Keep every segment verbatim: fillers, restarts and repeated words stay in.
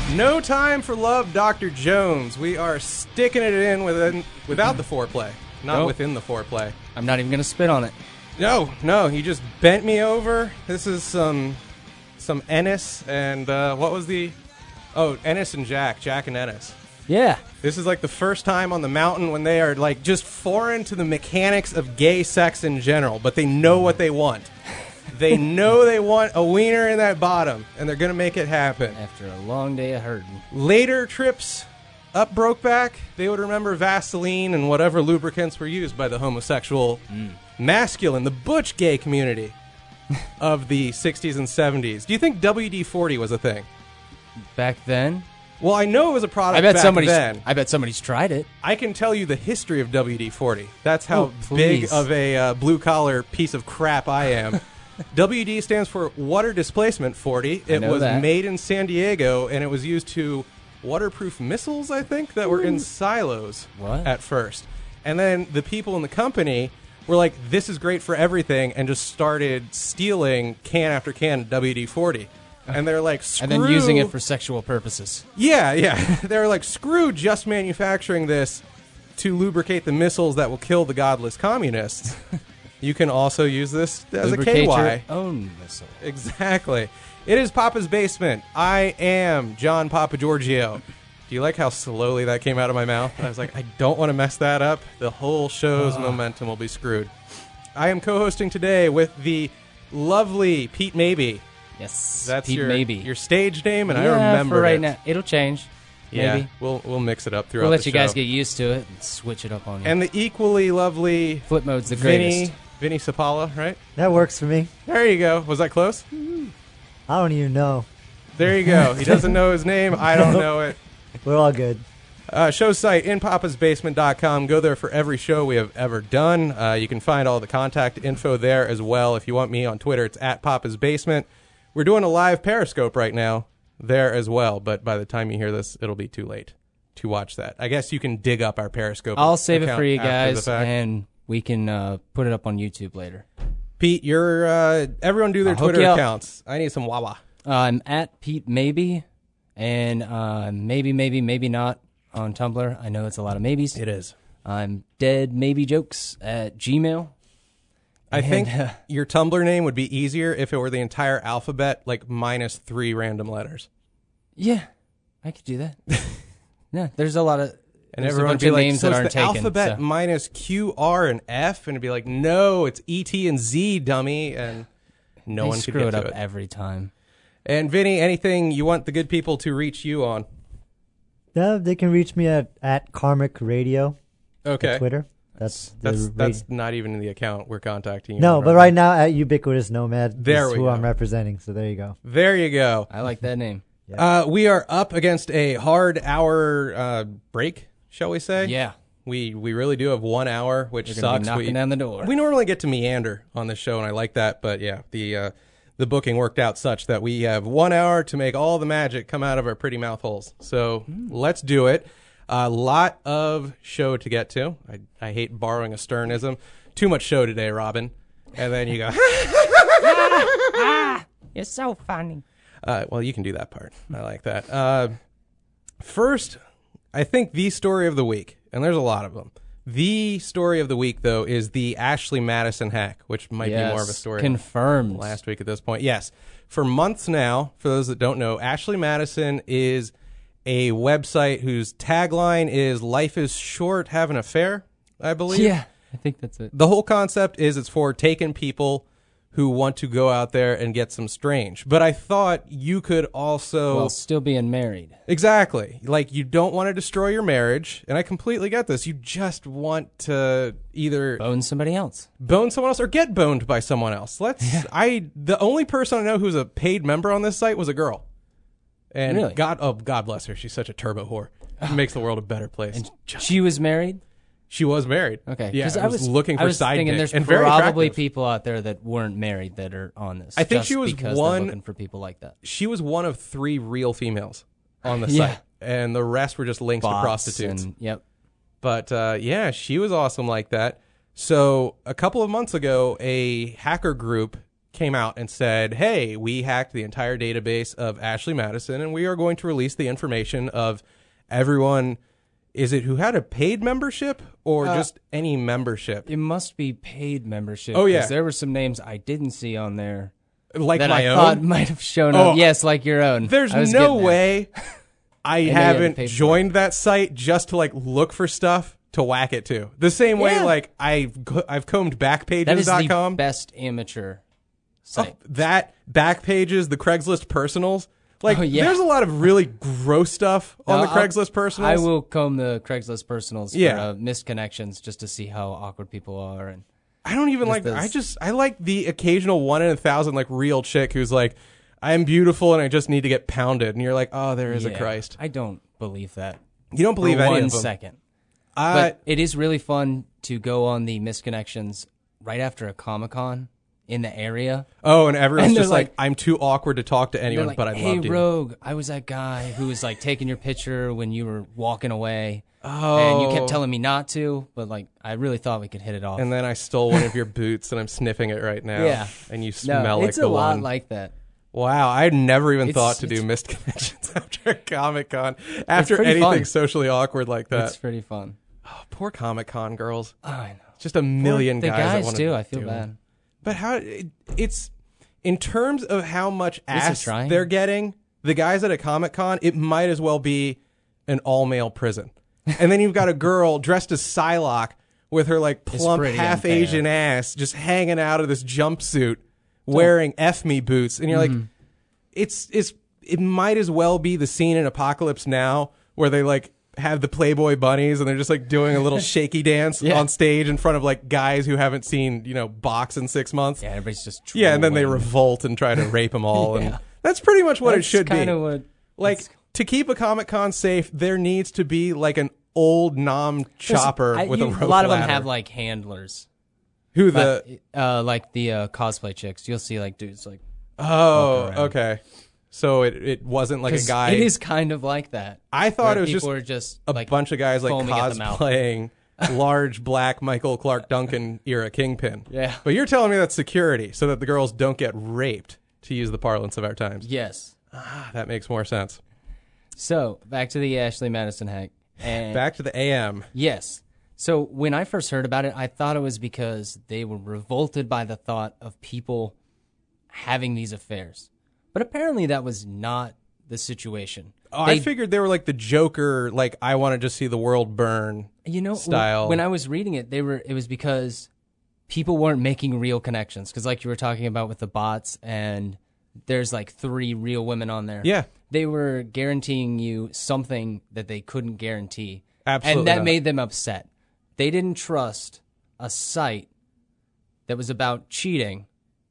No Time for Love, Doctor Jones. We are sticking it in within, without the foreplay, not Nope. within the foreplay. I'm not even going to spit on it. No, no, you just bent me over. This is some some Ennis and uh, what was the... Oh, Ennis and Jack, Jack and Ennis. Yeah. This is like the first time on the mountain when they are like just foreign to the mechanics of gay sex in general, but they know what they want. They know they want a wiener in that bottom, and they're going to make it happen. After a long day of herding. Later trips up Brokeback, they would remember Vaseline and whatever lubricants were used by the homosexual, mm. masculine, the butch gay community of the sixties and seventies. Do you think W D forty was a thing? Back then? Well, I know it was a product I bet back somebody's, then. I bet somebody's tried it. I can tell you the history of W D forty. That's how Oh, big please. of a uh, blue-collar piece of crap I am. W D stands for Water Displacement forty. It know was that. made in San Diego, and it was used to waterproof missiles, I think, that were in silos What? at first. And then the people in the company were like, this is great for everything, and just started stealing can after can of W D forty. And they're like, screw... And then using it for sexual purposes. Yeah, yeah. They're like, screw just manufacturing this to lubricate the missiles that will kill the godless communists. You can also use this as Lubricate a K Y. your own missile. Exactly. It is Papa's Basement. I am John Papa Giorgio. Do you like how slowly that came out of my mouth? I was like, I don't want to mess that up. The whole show's momentum will be screwed. I am co-hosting today with the lovely Pete Maybe. Yes. That's Pete your, maybe. your stage name, and yeah, I remember for right it. now. It'll change. Yeah, Maybe. we'll we'll mix it up throughout We'll let the you show. guys get used to it and switch it up on you. And the equally lovely Flip mode's the Vinny, greatest. Vinny Sapala, right? That works for me. There you go. Was that close? I don't even know. There you go. He doesn't know his name. I don't know it. We're all good. Uh, show site, in papas basement dot com. Go there for every show we have ever done. Uh, you can find all the contact info there as well. If you want me on Twitter, it's at Papa's Basement. We're doing a live Periscope right now there as well, but by the time you hear this, it'll be too late to watch that. I guess you can dig up our Periscope. I'll save it account for you after the guys, fact. and we can uh, put it up on YouTube later. Pete, you're uh, everyone do their I'll hook Twitter you up. accounts. I need some Wawa. Uh, I'm at Pete Maybe, and uh, maybe, maybe, maybe not on Tumblr. I know it's a lot of maybes. It is. I'm Dead Maybe Jokes at Gmail. I And, think uh, your Tumblr name would be easier if it were the entire alphabet, like minus three random letters. Yeah, I could do that. Yeah, there's a lot of And there's a everyone would bunch be of like, names so that it's aren't the taken. alphabet so- minus Q, R, and F? And it'd be like, no, it's E, T, and Z, dummy. And no they one could screw get it to up it. every time. And Vinny, anything you want the good people to reach you on? Yeah, they can reach me at, at Karmic Radio Okay. on Twitter. That's the That's radio- that's not even in the account we're contacting you. No, on but right now at Ubiquitous Nomad There is we who go. I'm representing, so there you go. There you go. I like that name. Uh, we are up against a hard hour uh, break, shall we say? Yeah, We we really do have one hour, which you're gonna sucks. be knocking we, down the door. we normally get to meander on the show, and I like that. But yeah, the uh, the booking worked out such that we have one hour to make all the magic come out of our pretty mouth holes. So let's do it. A lot of show to get to. I, I hate borrowing a Sternism. Too much show today, Robin. And then you go, You're so funny. uh, well, you can do that part. I like that. Uh, first, I think the story of the week, and there's a lot of them. The story of the week, though, is the Ashley Madison hack, which might yes. be more of a story Confirmed. than last week at this point. Yes. For months now, for those that don't know, Ashley Madison is a website whose tagline is "Life is short, have an affair," I believe. Yeah, I think that's it. The whole concept is it's for taken people who want to go out there and get some strange. But I thought you could also... While still being married. Exactly. Like, you don't want to destroy your marriage, and I completely get this. You just want to either Bone somebody else. bone someone else or get boned by someone else. Let's. I the only person I know who's a paid member on this site was a girl, and Really? God, oh God bless her. She's such a turbo whore. It makes the world a better place. And she was married? She was married. Okay. Yeah, 'Cause I was looking for I was side thinking dick, there's and very probably attractive. people out there that weren't married that are on this. I think just she was because one- they're looking for people like that. She was one of three real females on the Yeah. site, and the rest were just links to Bots prostitutes. and- yep. But uh, yeah, she was awesome like that. So a couple of months ago, a hacker group came out and said, hey, we hacked the entire database of Ashley Madison, and we are going to release the information of everyone. Is it who had a paid membership or Uh, just any membership? It must be paid membership. Oh, yeah. 'cause there were some names I didn't see on there Like that my I own? thought might have shown Oh, up. Yes, like your own. There's I was no getting there. way I know you had to haven't pay for joined that site just to like look for stuff to whack it to. The same way Yeah. like I've go- I've combed That is backpages dot com. the best amateur site. Oh, that Backpages, the Craigslist personals. Like Oh, yeah. there's a lot of really gross stuff on No, the I'll- Craigslist personals. I will comb the Craigslist personals Yeah. for uh, missed connections just to see how awkward people are. And I don't even like those- I just I like the occasional one in a thousand like real chick who's like, I'm beautiful and I just need to get pounded, and you're like, oh, there is a yeah, Christ. I don't believe that. You don't believe for any one of them. second. I, But it is really fun to go on the misconnections right after a Comic-Con in the area. oh, and everyone's And they're just like, like- I'm too awkward to talk to They're anyone, like, but I hey, loved you. Rogue, I was that guy who was like taking your picture when you were walking away. Oh. And you kept telling me not to, but like I really thought we could hit it off. And then I stole one of your boots and I'm sniffing it right now. Yeah. And you no, smell like it's the a lot one. like that. Wow, I had never even It's- thought to do it's- missed connections after Comic Con. After pretty anything fun. socially awkward like that. It's pretty fun. Oh, poor Comic Con girls. Oh, I know. Just a million the guys. that guys wanna too. I feel do it. bad. But how it, it's in terms of how much least they're ass trying. they're getting, the guys at a Comic Con, it might as well be an all male prison. And then you've got a girl dressed as Psylocke with her like plump pretty half unfair. Asian ass just hanging out of this jumpsuit, wearing F me boots, and you're Mm-hmm. like, it's it's it might as well be the scene in Apocalypse Now where they like have the Playboy bunnies and they're just like doing a little shaky dance Yeah. on stage in front of like guys who haven't seen, you know, box in six months. Yeah, everybody's just Yeah, and then they trolling. revolt and try to rape them all, Yeah. and that's pretty much what That's it should be. kinda What, Like that's- to keep a Comic Con safe, there needs to be like an old nom chopper I- with you- a rope a lot of them ladder. have like handlers. Who the? But, uh, like the uh, cosplay chicks. You'll see like dudes like Oh, walk around. okay. So it it wasn't like a 'cause guy. It is kind of like that. I thought where it was people just are just a like bunch of guys like foaming at the mouth. cosplaying large black Michael Clark Duncan era Kingpin. Yeah. But you're telling me that's security so that the girls don't get raped, to use the parlance of our times. Yes. Ah, that makes more sense. So back to the Ashley Madison hack. And Back to the A M. yes. So when I first heard about it, I thought it was because they were revolted by the thought of people having these affairs. But apparently that was not the situation. Oh, They- I figured they were like the Joker, like I want to just see the world burn. you know, style. when I was reading it, they were it was because people weren't making real connections. Because like you were talking about with the bots, and there's like three real women on there. Yeah. They were guaranteeing you something that they couldn't guarantee. Absolutely And that not. made them upset. They didn't trust a site that was about cheating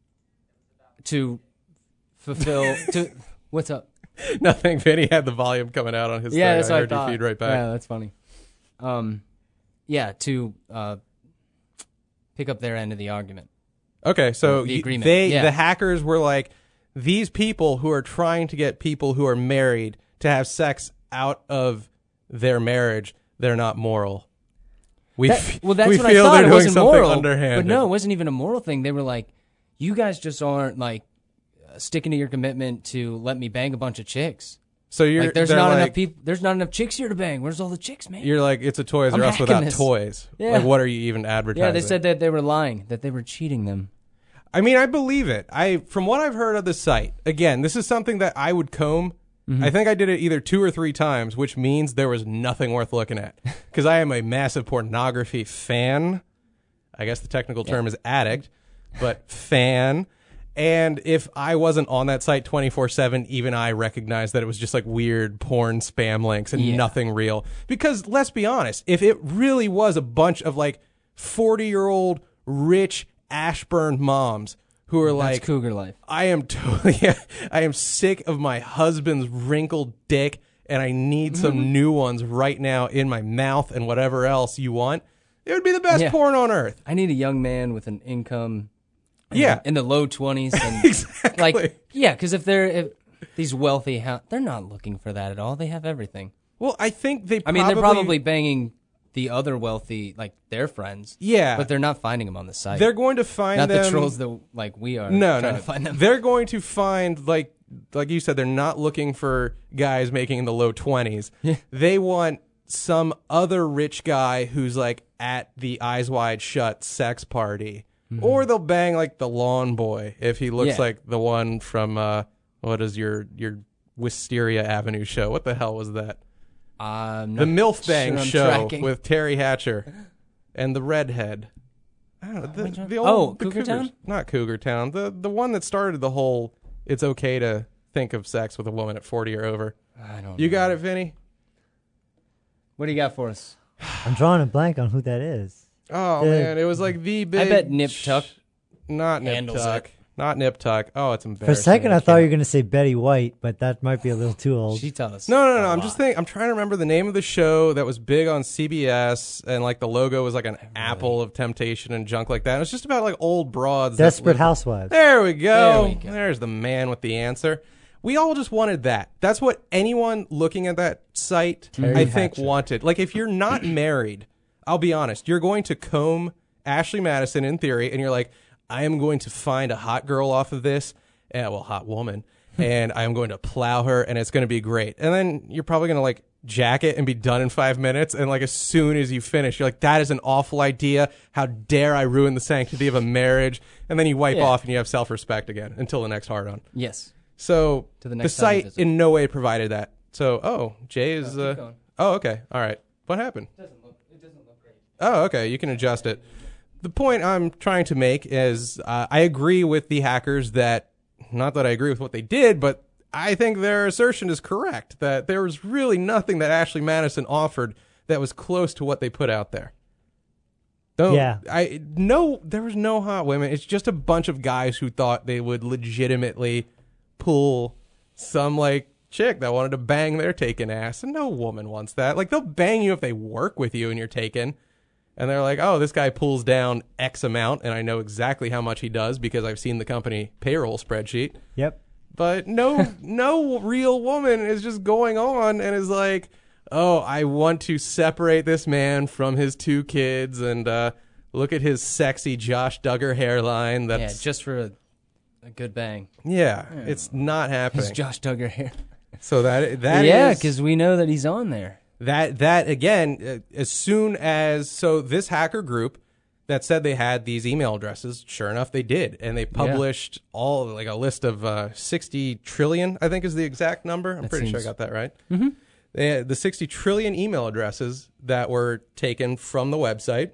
to fulfill to what's up? Nothing. Vinny had the volume coming out on his Yeah, thing. that's I what heard I thought. you feed right back. Yeah, that's funny. Um yeah, to uh pick up their end of the argument. Okay, so The you- agreement, they yeah. the hackers were like, these people who are trying to get people who are married to have sex out of their marriage, they're not moral. We That- f- well, that's we what I feel thought. they're It doing wasn't something moral, underhanded. but no, it wasn't even a moral thing. They were like, "You guys just aren't like uh, sticking to your commitment to let me bang a bunch of chicks. So you're Like, there's they're not like, enough people. There's not enough chicks here to bang. Where's all the chicks, man?" You're like, it's a Toys I'm R Us hacking without this. toys. Yeah. Like, what are you even advertising? Yeah, they said that they were lying, that they were cheating them. I mean, I believe it. I, from what I've heard of the site, again, this is something that I would comb. Mm-hmm. I think I did it either two or three times, which means there was nothing worth looking at. Because I am a massive pornography fan. I guess the technical term is addict, but fan. And if I wasn't on that site twenty-four seven, even I recognized that it was just like weird porn spam links and Yeah. nothing real. Because let's be honest, if it really was a bunch of like forty-year-old rich Ashburn moms who are That's like, cougar life. I am totally, I am sick of my husband's wrinkled dick and I need some new ones right now in my mouth and whatever else you want. It would be the best Yeah. porn on earth. I need a young man with an income. in Yeah. the- in the low twenties. And Exactly. Like, yeah, because if they're if these wealthy, ha- they're not looking for that at all. They have everything. Well, I think they I probably, mean, they're probably banging the other wealthy, like their friends. Yeah. But they're not finding them on the site. They're going to find not them. the trolls that like we are. No, trying no. to find them. They're going to find, like like you said, they're not looking for guys making in the low twenties. Yeah. They want some other rich guy who's like at the Eyes Wide Shut sex party. Mm-hmm. Or they'll bang like the lawn boy if he looks Yeah. like the one from, uh, what is your, your Wisteria Avenue show? What the hell was that? Um, The MILF Bang sure I'm show tracking. with Terry Hatcher and the redhead. I don't know, the, Which one? the old, Oh, the Cougar Cougars. Town? Not Cougar Town. The the one that started the whole it's okay to think of sex with a woman at forty or over. I don't You know. got it, Vinny? What do you got for us? I'm drawing a blank on who that is. Oh, Yeah. man. It was like the big... I bet Nip Tuck Not Nip handles Tuck. it. Not Nip Tuck. Oh, it's For embarrassing. a second, I thought can't- you were going to say Betty White, but that might be a little too old. She tells us. No, no, no. a I'm just lot. thinking. I'm trying to remember the name of the show that was big on C B S, and like the logo was like an apple of temptation and junk like that. It was just about like old broads. that Desperate lived- Housewives. There we go. There we go. There's the man with the answer. We all just wanted that. That's what anyone looking at that site, Terry I think, Hatcher. wanted. Like, if you're not married, I'll be honest, you're going to comb Ashley Madison in theory, and you're like, I am going to find a hot girl off of this, yeah, well, hot woman, and I am going to plow her, and it's going to be great. And then you're probably going to, like, jack it and be done in five minutes, and, like, as soon as you finish, you're like, that is an awful idea. How dare I ruin the sanctity of a marriage? And then you wipe Yeah. off, and you have self-respect again until the next hard-on. Yes. So To the the, next time you site visit. in no way provided that. So, oh, Jay is. No, keep uh, going. oh, okay. All right. What happened? It doesn't look. It doesn't look great. Oh, okay. You can adjust it. The point I'm trying to make is uh, I agree with the hackers that, not that I agree with what they did, but I think their assertion is correct that there was really nothing that Ashley Madison offered that was close to what they put out there. Don't, Yeah. I no, there was no hot women. It's just a bunch of guys who thought they would legitimately pull some like chick that wanted to bang their taken ass, and no woman wants that. Like, they'll bang you if they work with you and you're taken, and they're like, oh, this guy pulls down X amount, and I know exactly how much he does because I've seen the company payroll spreadsheet. Yep. But no, no real woman is just going on and is like, oh, I want to separate this man from his two kids, and uh, look at his sexy Josh Duggar hairline. Yeah, That's just for a, a good bang. yeah, it's not His happening. Josh Duggar hair. So that that yeah, is- because we know that he's on there. That that again, uh, as soon as so this hacker group that said they had these email addresses, sure enough, they did, and they published all like a list of uh, sixty trillion. I think is the exact number. I'm That pretty sure I seems- got that right. Mm-hmm. They had the sixty trillion email addresses that were taken from the website,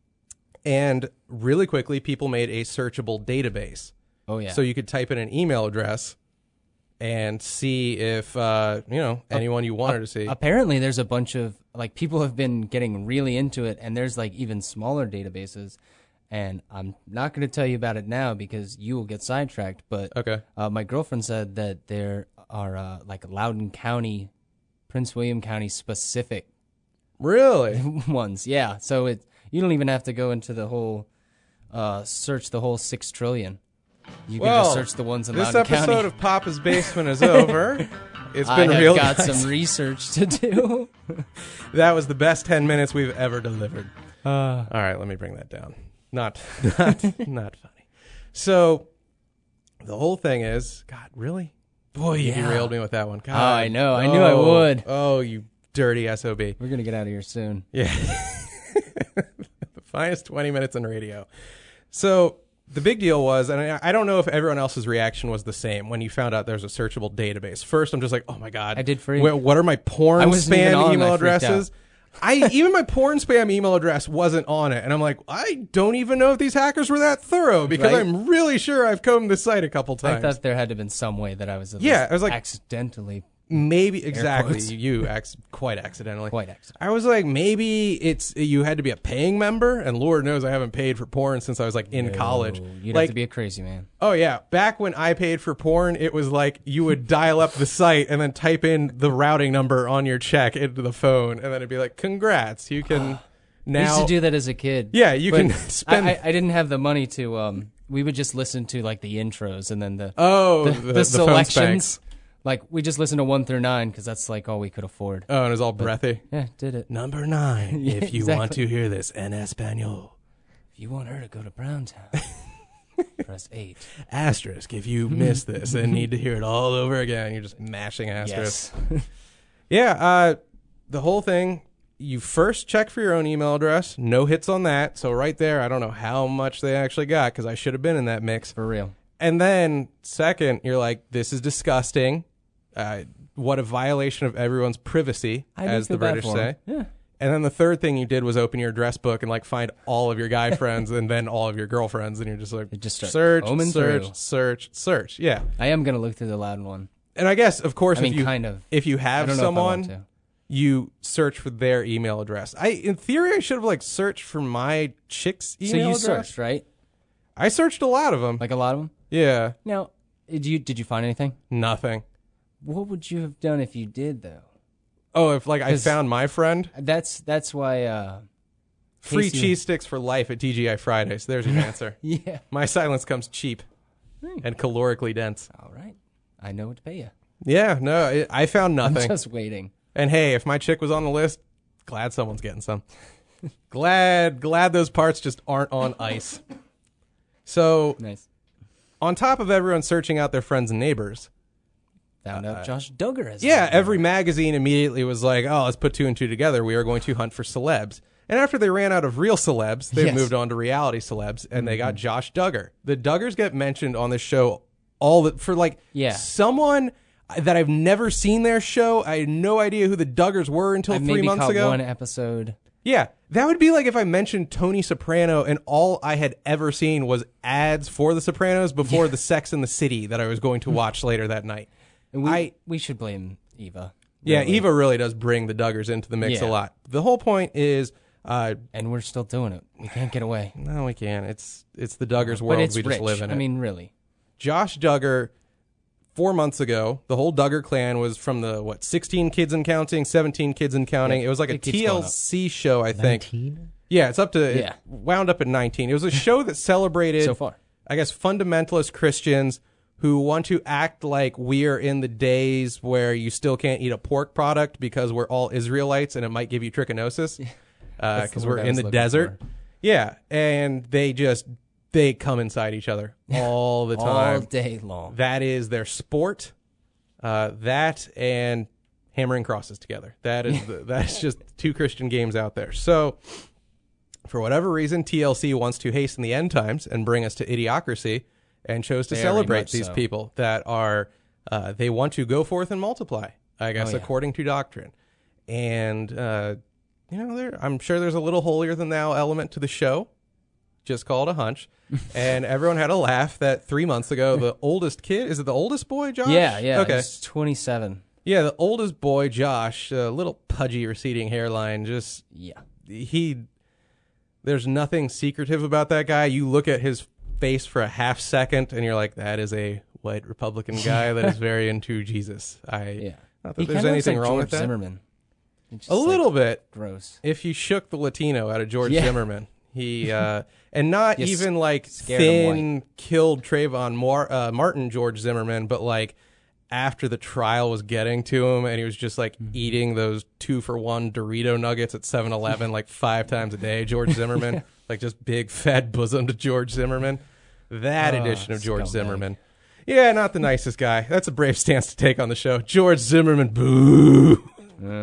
and really quickly, people made a searchable database. Oh yeah. So you could type in an email address and see if uh, you know anyone you wanted to see. Apparently, there's a bunch of like people have been getting really into it, and there's like even smaller databases. And I'm not going to tell you about it now because you will get sidetracked. But Okay. uh, my girlfriend said that there are uh, like Loudoun County, Prince William County specific Really? ones. Yeah. So it you don't even have to go into the whole uh, search the whole six trillion. You can Well, just search the ones in This Loudoun episode County. of Papa's Basement is over. It's I been have real. got guys. some research to do. That was the best ten minutes we've ever delivered. Uh, All right, let me bring that down. Not, not, not funny. So, the whole thing is, God, really? Boy, you Yeah. derailed me with that one. God. Oh, I know. I knew I Oh, would. Oh, you dirty S O B. We're gonna get out of here soon. Yeah. The finest twenty minutes in radio. So the big deal was, and I, I don't know if everyone else's reaction was the same when you found out there's a searchable database. First, I'm just like, oh my God. I did freak. What, what are my porn I wasn't even spam on, email I freaked addresses? I even my porn spam email address wasn't on it. And I'm like, I don't even know if these hackers were that thorough because Right. I'm really sure I've combed the site a couple I times. thought there had to have been some way that I was at Yeah, least I was like- accidentally Maybe exactly quotes. you ex- quite accidentally. quite accident. I was like, maybe it's you had to be a paying member, and Lord knows I haven't paid for porn since I was like in college. You'd like, have to be a crazy man. oh yeah, back when I paid for porn, it was like you would dial up the site and then type in the routing number on your check into the phone, and then it'd be like, "Congrats, you can now." I used to do that as a kid. Yeah, you but can I, spend. I, I didn't have the money to. Um, we would just listen to like the intros and then the oh, the, the, the the phone selections. spanks. Like, we just listened to one through nine because that's like all we could afford. Oh, and it was all breathy. Yeah, did it. Number nine, Yeah, if you exactly. want to hear this en español. If you want her to go to Browntown, press eight. Asterisk, if you missed this and need to hear it all over again, you're just mashing asterisk. Yes. Yeah, uh, the whole thing, you first check for your own email address. No hits on that. So right there, I don't know how much they actually got because I should have been in that mix. For real. And then second, you're like, this is disgusting. Uh, what a violation of everyone's privacy, I do as the feel bad British for say. him. Yeah. And then the third thing you did was open your address book and like find all of your guy friends and then all of your girlfriends, and you're just like, It just start search, combing search, through. search, search. Yeah. I am going to look through the loud one. And I guess, of course, I mean, if you kind of. if you I have don't know if I want someone, to. you search for their email address. I, in theory, I should have like searched for my chick's email So you address. searched, right? I searched a lot of them. Like a lot of them? Yeah, Now, did you did you find anything? nothing. What would you have done if you did, though? Oh, if like I 'Cause- found my friend, That's that's why. Uh, free Casey- cheese sticks for life at T G I Fridays. There's your answer. Yeah. My silence comes cheap Hmm. and calorically dense. All right. I know what to pay you. Yeah, no, it, I found I'm nothing. just waiting. And hey, if my chick was on the list, glad someone's getting some. glad, glad those parts just aren't on ice. So, Nice. on top of everyone searching out their friends and neighbors, Found out Josh Duggar has. yeah, every magazine immediately was like, oh, let's put two and two together. We are going to hunt for celebs. And after they ran out of real celebs, they Yes. moved on to reality celebs, and they got Josh Duggar. The Duggars get mentioned on this show all the, for like Yeah. someone that I've never seen their show. I had no idea who the Duggars were until I three maybe months caught ago. one episode. Yeah, that would be like if I mentioned Tony Soprano and all I had ever seen was ads for The Sopranos before the Sex and the City that I was going to watch later that night. And we I we should blame Eva. yeah, really. Eva really does bring the Duggars into the mix a Yeah. lot. The whole point is, uh, And we're still doing it. We can't get away. no, we can't. It's it's the Duggars But world. it's We rich. just live in it. I mean, really. Josh Duggar, four months ago, the whole Duggar clan was from the what sixteen kids and counting, seventeen kids and counting. Yeah, it was like a it keeps going up. T L C show, I think. nineteen? Yeah, it's up to Yeah. it wound up at nineteen. It was a show that celebrated So far. I guess fundamentalist Christians who want to act like we're in the days where you still can't eat a pork product because we're all Israelites and it might give you trichinosis That's because the we're word I in was the looking desert. for. Yeah, and they just they come inside each other all the All time. day long. That is their sport. Uh, that and hammering crosses together. That is the, that's just two Christian games out there. So, for whatever reason, T L C wants to hasten the end times and bring us to idiocracy, and chose to Very celebrate much these so. people that are uh, they want to go forth and multiply. I guess Oh, yeah. according to doctrine, and uh, you know, there I'm sure there's a little holier than thou element to the show. Just call it a hunch. And everyone had a laugh that three months ago, the oldest kid, is it the oldest boy, Josh? Yeah, yeah. Okay. He's twenty-seven. Yeah, the oldest boy, Josh, a little pudgy receding hairline, just, Yeah. he, there's nothing secretive about that guy. You look at his face for a half second and you're like, that is a white Republican guy that is very into Jesus. I, Yeah. not that He there's kinda looks anything like wrong George with that. Zimmerman. It's A just, like, little bit. gross. If you shook the Latino out of George Yeah. Zimmerman, he uh, and not You even like scared him thin killed Trayvon Mar- uh, Martin George Zimmerman, but like after the trial was getting to him, and he was just like Mm-hmm. eating those two for one Dorito nuggets at seven eleven like five times a day. George Zimmerman, like just big fat bosom to George Zimmerman. That Oh, edition of George scumbag. Zimmerman. Yeah, not the nicest guy. That's a brave stance to take on the show. George Zimmerman, boo. Uh,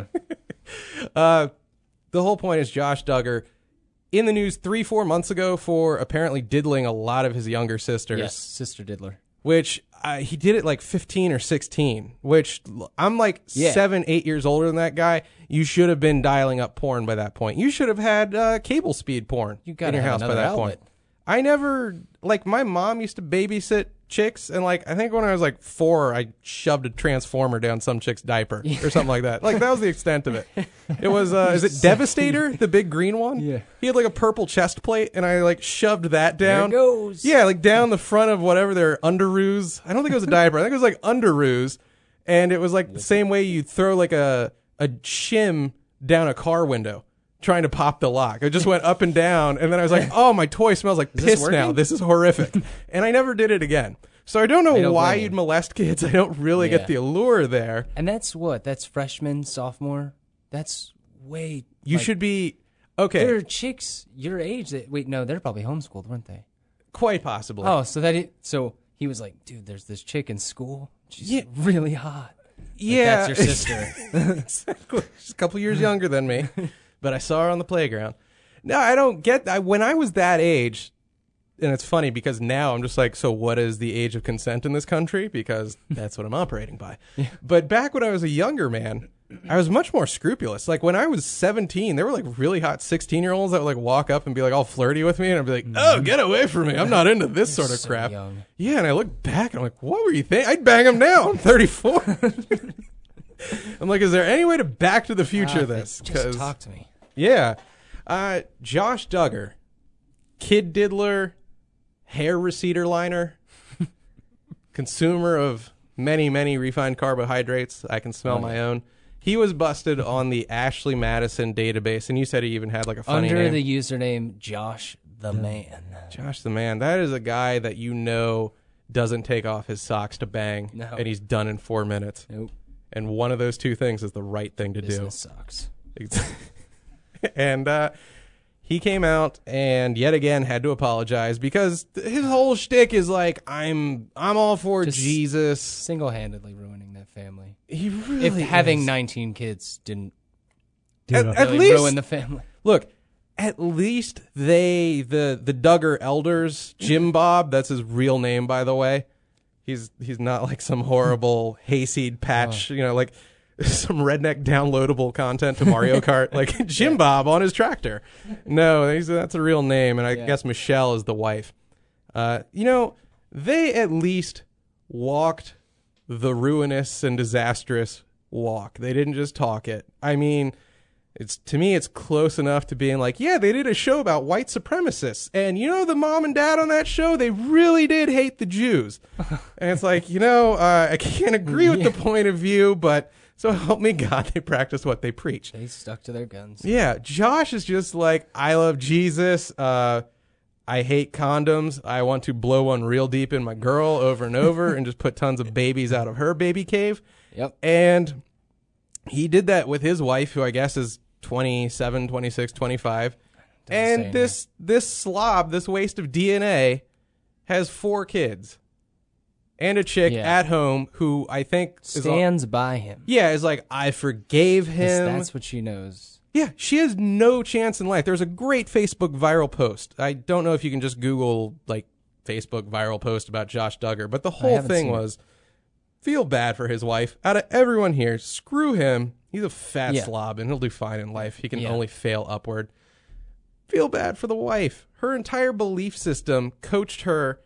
Uh, the whole point is Josh Duggar in the news three, four months ago for apparently diddling a lot of his younger sisters, yes, Sister Diddler. which uh, he did it like fifteen or sixteen, which l- I'm like Yeah. seven, eight years older than that guy. You should have been dialing up porn by that point. You should have had uh, cable speed porn You in gotta your have house by another that outlet. point. I never, like, my mom used to babysit chicks, and like I think when I was like four, I shoved a transformer down some chick's diaper or something like that. Like that was the extent of it. It was uh, is it Devastator, the big green one? Yeah. He had like a purple chest plate, and I like shoved that down. There it goes. Yeah, like down the front of whatever their underoos. I don't think it was a diaper. I think it was like underoos, and it was like the same way you throw like a a shim down a car window. Trying to pop the lock. It just went up and down, and then I was like, oh, my toy smells like this piss now. working? This is horrific. And I never did it again. So I don't know I don't why blame you'd you. molest kids. I don't really Yeah. get the allure there. And that's what? That's freshman, sophomore? That's way... You like, should be okay. There are chicks your age that... Wait, no, they're probably homeschooled, weren't they? Quite possibly. Oh, so that... It, so he was like, dude, there's this chick in school. She's Yeah. really hot. Like, yeah, that's your sister. Exactly. She's a couple years younger than me, but I saw her on the playground. No, I don't get that. When I was that age, and it's funny because now I'm just like, so what is the age of consent in this country? Because that's what I'm operating by. Yeah. But back when I was a younger man, I was much more scrupulous. Like when I was seventeen, there were like really hot sixteen year olds that would like walk up and be like all flirty with me. And I'd be like, oh, get away from me. I'm not into this sort of so crap. young. Yeah. And I look back and I'm like, what were you thinking? I'd bang him now. I'm thirty-four. I'm like, is there any way to Back to the Future Ah, this? Just talk to me. Yeah. Uh, Josh Duggar, kid diddler, hair receder liner, consumer of many, many refined carbohydrates. I can smell Oh, my yeah. own. He was busted on the Ashley Madison database, and you said he even had like a funny Under name. the username Josh the Man. Josh the Man. That is a guy that you know doesn't take off his socks to bang, No. and he's done in four minutes. Nope. And one of those two things is the right thing to Business sucks. do. And uh, he came out and yet again had to apologize because his whole shtick is like, I'm I'm all for Just Jesus. Single-handedly ruining that family. He really If having is. nineteen kids didn't Dude, At- uh, at really least- ruin the family. Look, at least they, the the Duggar elders, Jim Bob, that's his real name, by the way. He's he's not like some horrible hayseed patch, you know, like some redneck downloadable content to Mario Kart, like Jim Bob on his tractor. No, he's, that's a real name, and I Yeah. guess Michelle is the wife. Uh, you know, they at least walked the ruinous and disastrous walk. They didn't just talk it. I mean, it's to me, it's close enough to being like, yeah, they did a show about white supremacists, and you know, the mom and dad on that show, they really did hate the Jews. And it's like, you know, uh, I can't agree with the point of view, but so help me God, they practice what they preach. They stuck to their guns. Yeah, Josh is just like, I love Jesus. Uh, I hate condoms. I want to blow one real deep in my girl over and over and just put tons of babies out of her baby cave. Yep. And he did that with his wife, who I guess is twenty-seven, twenty-six, twenty-five. Doesn't say And this this slob, this waste of D N A, has four kids. And a chick Yeah. at home who I think is all- Stands by him. yeah, is like, I forgave 'Cause him. That's what she knows. Yeah, she has no chance in life. There's a great Facebook viral post. I don't know if you can just Google like Facebook viral post about Josh Duggar, but the whole haven't thing seen it. was feel bad for his wife. Out of everyone here, screw him. He's a fat Yeah. slob and he'll do fine in life. He can Yeah. only fail upward. Feel bad for the wife. Her entire belief system coached her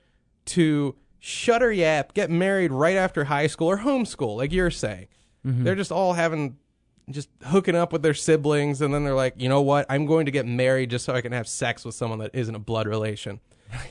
to shut her yap, get married right after high school or homeschool, like you're saying. Mm-hmm. They're just all having, just hooking up with their siblings, and then they're like, you know what? I'm going to get married just so I can have sex with someone that isn't a blood relation.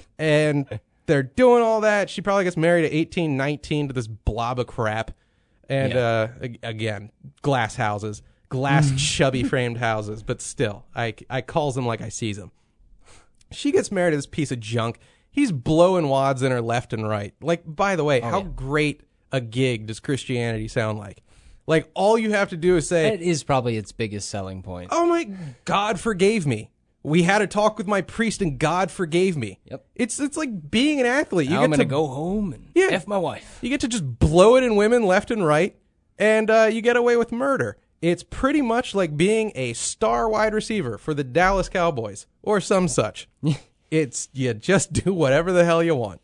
And they're doing all that. She probably gets married at eighteen, nineteen to this blob of crap. And Yeah. uh, ag- again, glass houses, glass chubby framed houses, but still, I, I calls them like I sees them. She gets married to this piece of junk. He's blowing wads in her left and right. Like, by the way, how yeah. great a gig does Christianity sound like? Like, all you have to do is say, That is probably its biggest selling point. oh my, God forgave me. We had a talk with my priest and God forgave me. Yep. It's it's like being an athlete. You Now get I'm going to to go home and Yeah. F my wife. You get to just blow it in women left and right, and uh, you get away with murder. It's pretty much like being a star wide receiver for the Dallas Cowboys or some such. It's you just do whatever the hell you want.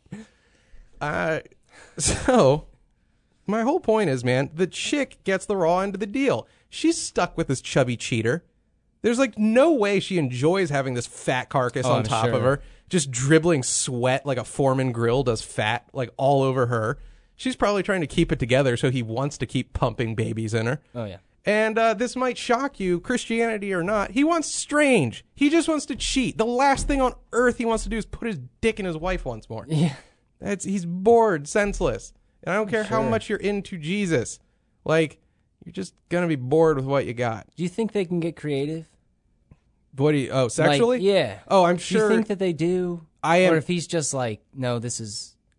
Uh, so my whole point is, man, the chick gets the raw end of the deal. She's stuck with this chubby cheater. There's like no way she enjoys having this fat carcass Oh, on I'm top of sure. her, just dribbling sweat like a Foreman grill does fat, like all over her. She's probably trying to keep it together, so he wants to keep pumping babies in her. Oh, yeah. And uh, this might shock you, Christianity or not. He wants strange. He just wants to cheat. The last thing on earth he wants to do is put his dick in his wife once more. Yeah. That's he's bored, senseless. And I don't care how Sure. much you're into Jesus. Like, you're just gonna be bored with what you got. Do you think they can get creative? What do you? Oh, sexually? Like, yeah. Oh, I'm Do sure. you think that they do? I am- Or if he's just like, no, this is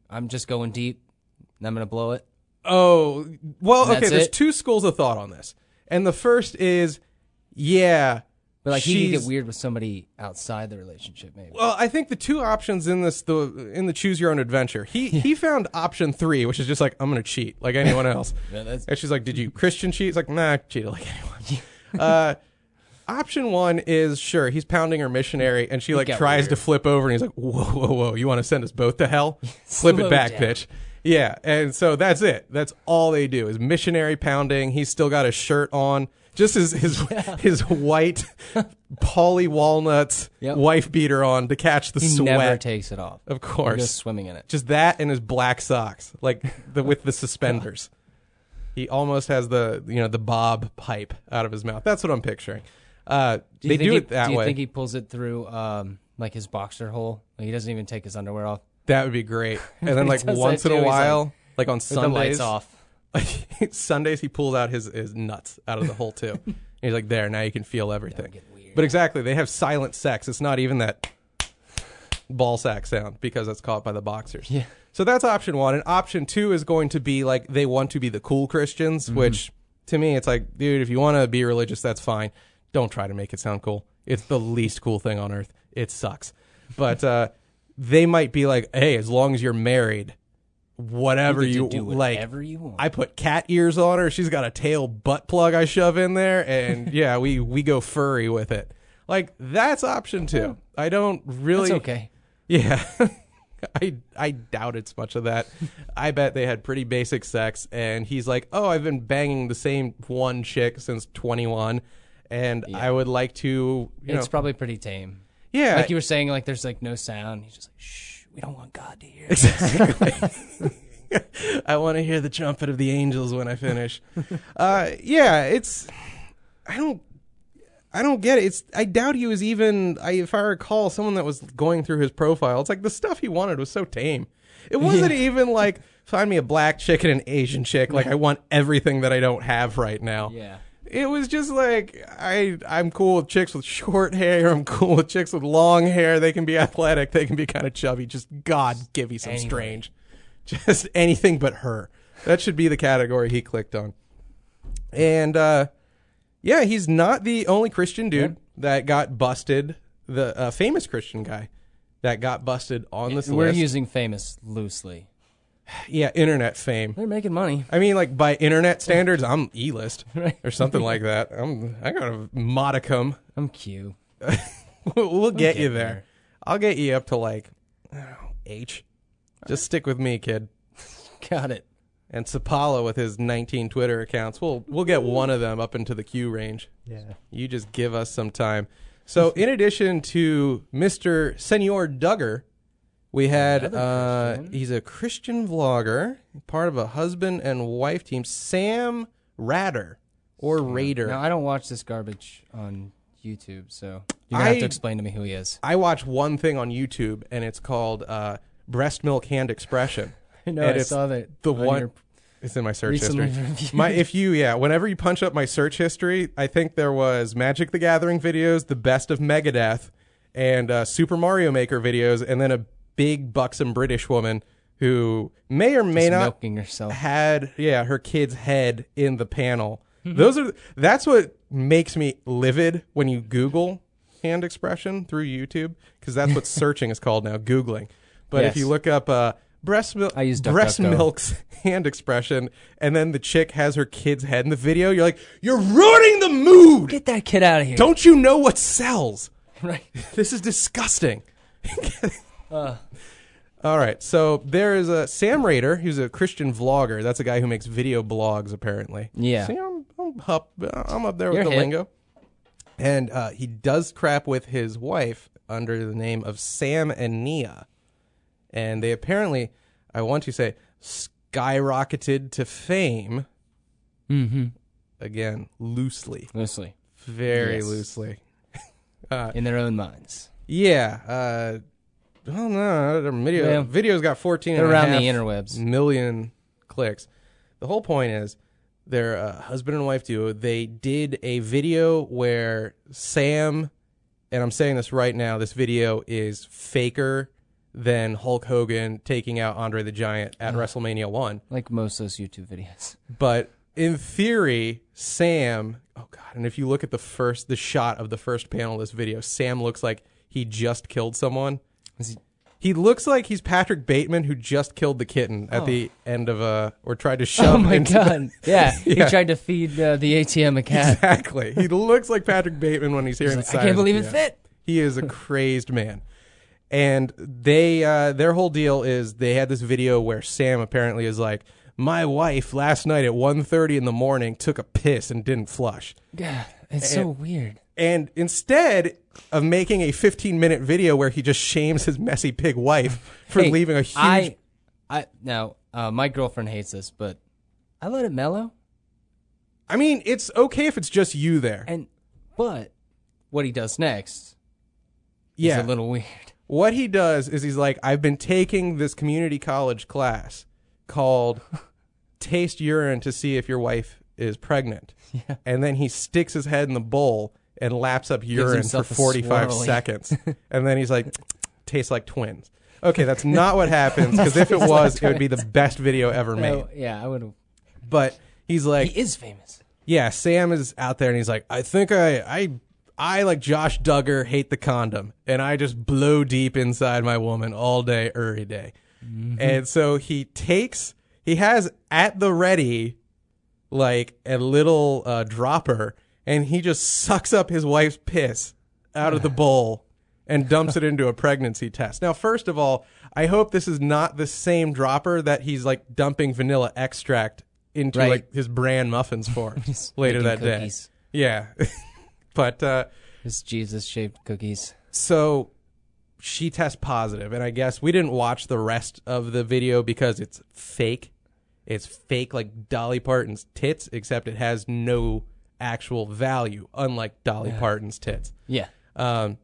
I'm just going deep, and I'm going to blow it. Oh, well, That's okay, there's it? two schools of thought on this. And the first is, yeah. But like he could she's- get weird with somebody outside the relationship, maybe. Well, I think the two options in this, the in the choose your own adventure, he he found option three, which is just like, I'm going to cheat like anyone else. Yeah, that's- And she's like, did you Christian cheat? It's like, nah, I cheated like anyone. uh, option one is, sure, he's pounding her missionary, and she like got tries weird. to flip over, and he's like, whoa, whoa, whoa, you want to send us both to hell? Flip it Slow back, down. bitch. Yeah, and so that's it. That's all they do is missionary pounding. He's still got his shirt on, just his his, his white poly walnuts Yep. wife beater on to catch the he sweat. never takes it off. Of He course, goes swimming in it. just that and his black socks, like the with the suspenders. He almost has the you know the bob pipe out of his mouth. That's what I'm picturing. Uh, Do you they think do he, it that Do you way. think he pulls it through um, like his boxer hole? Like he doesn't even take his underwear off. That would be great. And then He like does once that in a too. He's while, like, on With the Sundays, lights off. like Sundays he pulls out his, his nuts out of the hole too. And he's like, there, now you can feel everything. get weird. But exactly, they have silent sex. It's not even that ball sack sound because it's caught by the boxers. Yeah. So that's option one. And option two is going to be like they want to be the cool Christians, Mm-hmm. which to me it's like, dude, if you want to be religious, that's fine. Don't try to make it sound cool. It's the least cool thing on earth. It sucks. But uh, they might be like, hey, as long as you're married, whatever You you, get to do like. whatever you want. I put cat ears on her. She's got a tail butt plug I shove in there, and yeah, we we go furry with it. Like that's option two. I don't really. That's okay. Yeah. I I doubt it's much of that. I bet they had pretty basic sex, and he's like, "Oh, I've been banging the same one chick since twenty-one, and Yeah. I would like to, you It's know, probably pretty tame. yeah, Like you were saying, like there's like no sound. He's just like, shh, we don't want God to hear. I want to hear the trumpet of the angels when I finish." uh, yeah, it's. I don't. I don't get it. It's. I doubt he was even. I, if I recall, someone that was going through his profile. It's like the stuff he wanted was so tame. It wasn't even like find me a black chick and an Asian chick. Like I want everything that I don't have right now. Yeah. It was just like I. I'm cool with chicks with short hair. I'm cool with chicks with long hair. They can be athletic. They can be kind of chubby. Just God give me some Anybody. strange. Just anything but her. That should be the category he clicked on. And uh, yeah, he's not the only Christian dude Yeah. that got busted. The uh, famous Christian guy that got busted on this We're list. using famous loosely. yeah, internet fame. They're making money. I mean, like by internet standards, I'm E-list Right. or something like that. I'm I got a modicum. I'm cute. we'll we'll get get you there. there. I'll get you up to like I don't know, H. Just stick with me, kid. Got it. And Sapala with his nineteen Twitter accounts. We'll we'll get one of them up into the Q range. Yeah. You just give us some time. So, in addition to Mister Senor Duggar, we had Another uh, Christian. he's a Christian vlogger, part of a husband and wife team. Sam Rader or Raider. Now I don't watch this garbage on YouTube, so you're gonna I- have to explain to me who he is. I watch one thing on YouTube, and it's called uh, breast milk hand expression. I know. And I it's saw that. The on one. your It's in my search recently history. reviewed. My if you yeah, whenever you punch up my search history, I think there was Magic the Gathering videos, the best of Megadeth, and uh, Super Mario Maker videos, and then a big buxom British woman who may or may Just not milking herself. had yeah her kid's head in the panel. Those are that's what makes me livid when you Google hand expression through YouTube, because that's what searching is called now, Googling. But if Yes. you look up uh, breast milk, I use breast DuckDuckGo. milk's hand expression, and then the chick has her kid's head in the video, you're like, you're ruining the mood. Get that kid out of here. Don't you know what sells? Right. This is disgusting. Uh, All right, so there is a Sam Rader, who's a Christian vlogger. That's a guy who makes video blogs, apparently. Yeah. See, I'm, I'm up, I'm up there with You're the hip. lingo. And uh, he does crap with his wife under the name of Sam and Nia. And they apparently, I want to say, skyrocketed to fame. mm-hmm. Again, loosely. Loosely. Very Yes. loosely. uh, In their own minds. yeah. Uh, well, no, their video, Well, video's got fourteen They're and a around half the interwebs. million clicks. The whole point is they're a husband and wife duo. They did a video where Sam, and I'm saying this right now, this video is faker than Hulk Hogan taking out Andre the Giant at Uh. WrestleMania one. Like most of those YouTube videos. But in theory, Sam, oh God, and if you look at the first, the shot of the first panel of this video, Sam looks like he just killed someone. Was he? He looks like he's Patrick Bateman who just killed the kitten at Oh. the end of a, or tried to shove Oh my into god! Yeah, Yeah. he tried to feed uh, the A T M a cat. Exactly. He looks like Patrick Bateman when he's hearing He's the like, I can't sirens. believe it Yeah. fit. He is a crazed man. And they, uh, their whole deal is they had this video where Sam apparently is like, my wife last night at one thirty in the morning took a piss and didn't flush. God, it's so weird. And instead of making a fifteen minute video where he just shames his messy pig wife for Hey, leaving a huge... I, I now uh, my girlfriend hates this, but I let it mellow. I mean, it's okay if it's just you there. And but what he does next Yeah. is a little weird. What he does is he's like, I've been taking this community college class called Taste Urine to see if your wife is pregnant. Yeah. And then he sticks his head in the bowl and laps up urine for himself a forty-five swirly. seconds. And then he's like, tastes like twins. Okay, that's not what happens, because if it was, it would be the best video ever made. Oh, yeah, I would have. But he's like, He is famous. yeah, Sam is out there and he's like, I think I, I, I like Josh Duggar hate the condom, and I just blow deep inside my woman all day, every day. Mm-hmm. And so he takes, he has at the ready, like a little uh, dropper, and he just sucks up his wife's piss out of the bowl and dumps it into a pregnancy test. Now, first of all, I hope this is not the same dropper that he's like dumping vanilla extract into Right. like his bran muffins for He's later that making cookies. day. Yeah. But uh, His Jesus-shaped cookies. so she tests positive, and I guess we didn't watch the rest of the video because it's fake. It's fake like Dolly Parton's tits, except it has no actual value, unlike Dolly Yeah. Parton's tits. Yeah. Um,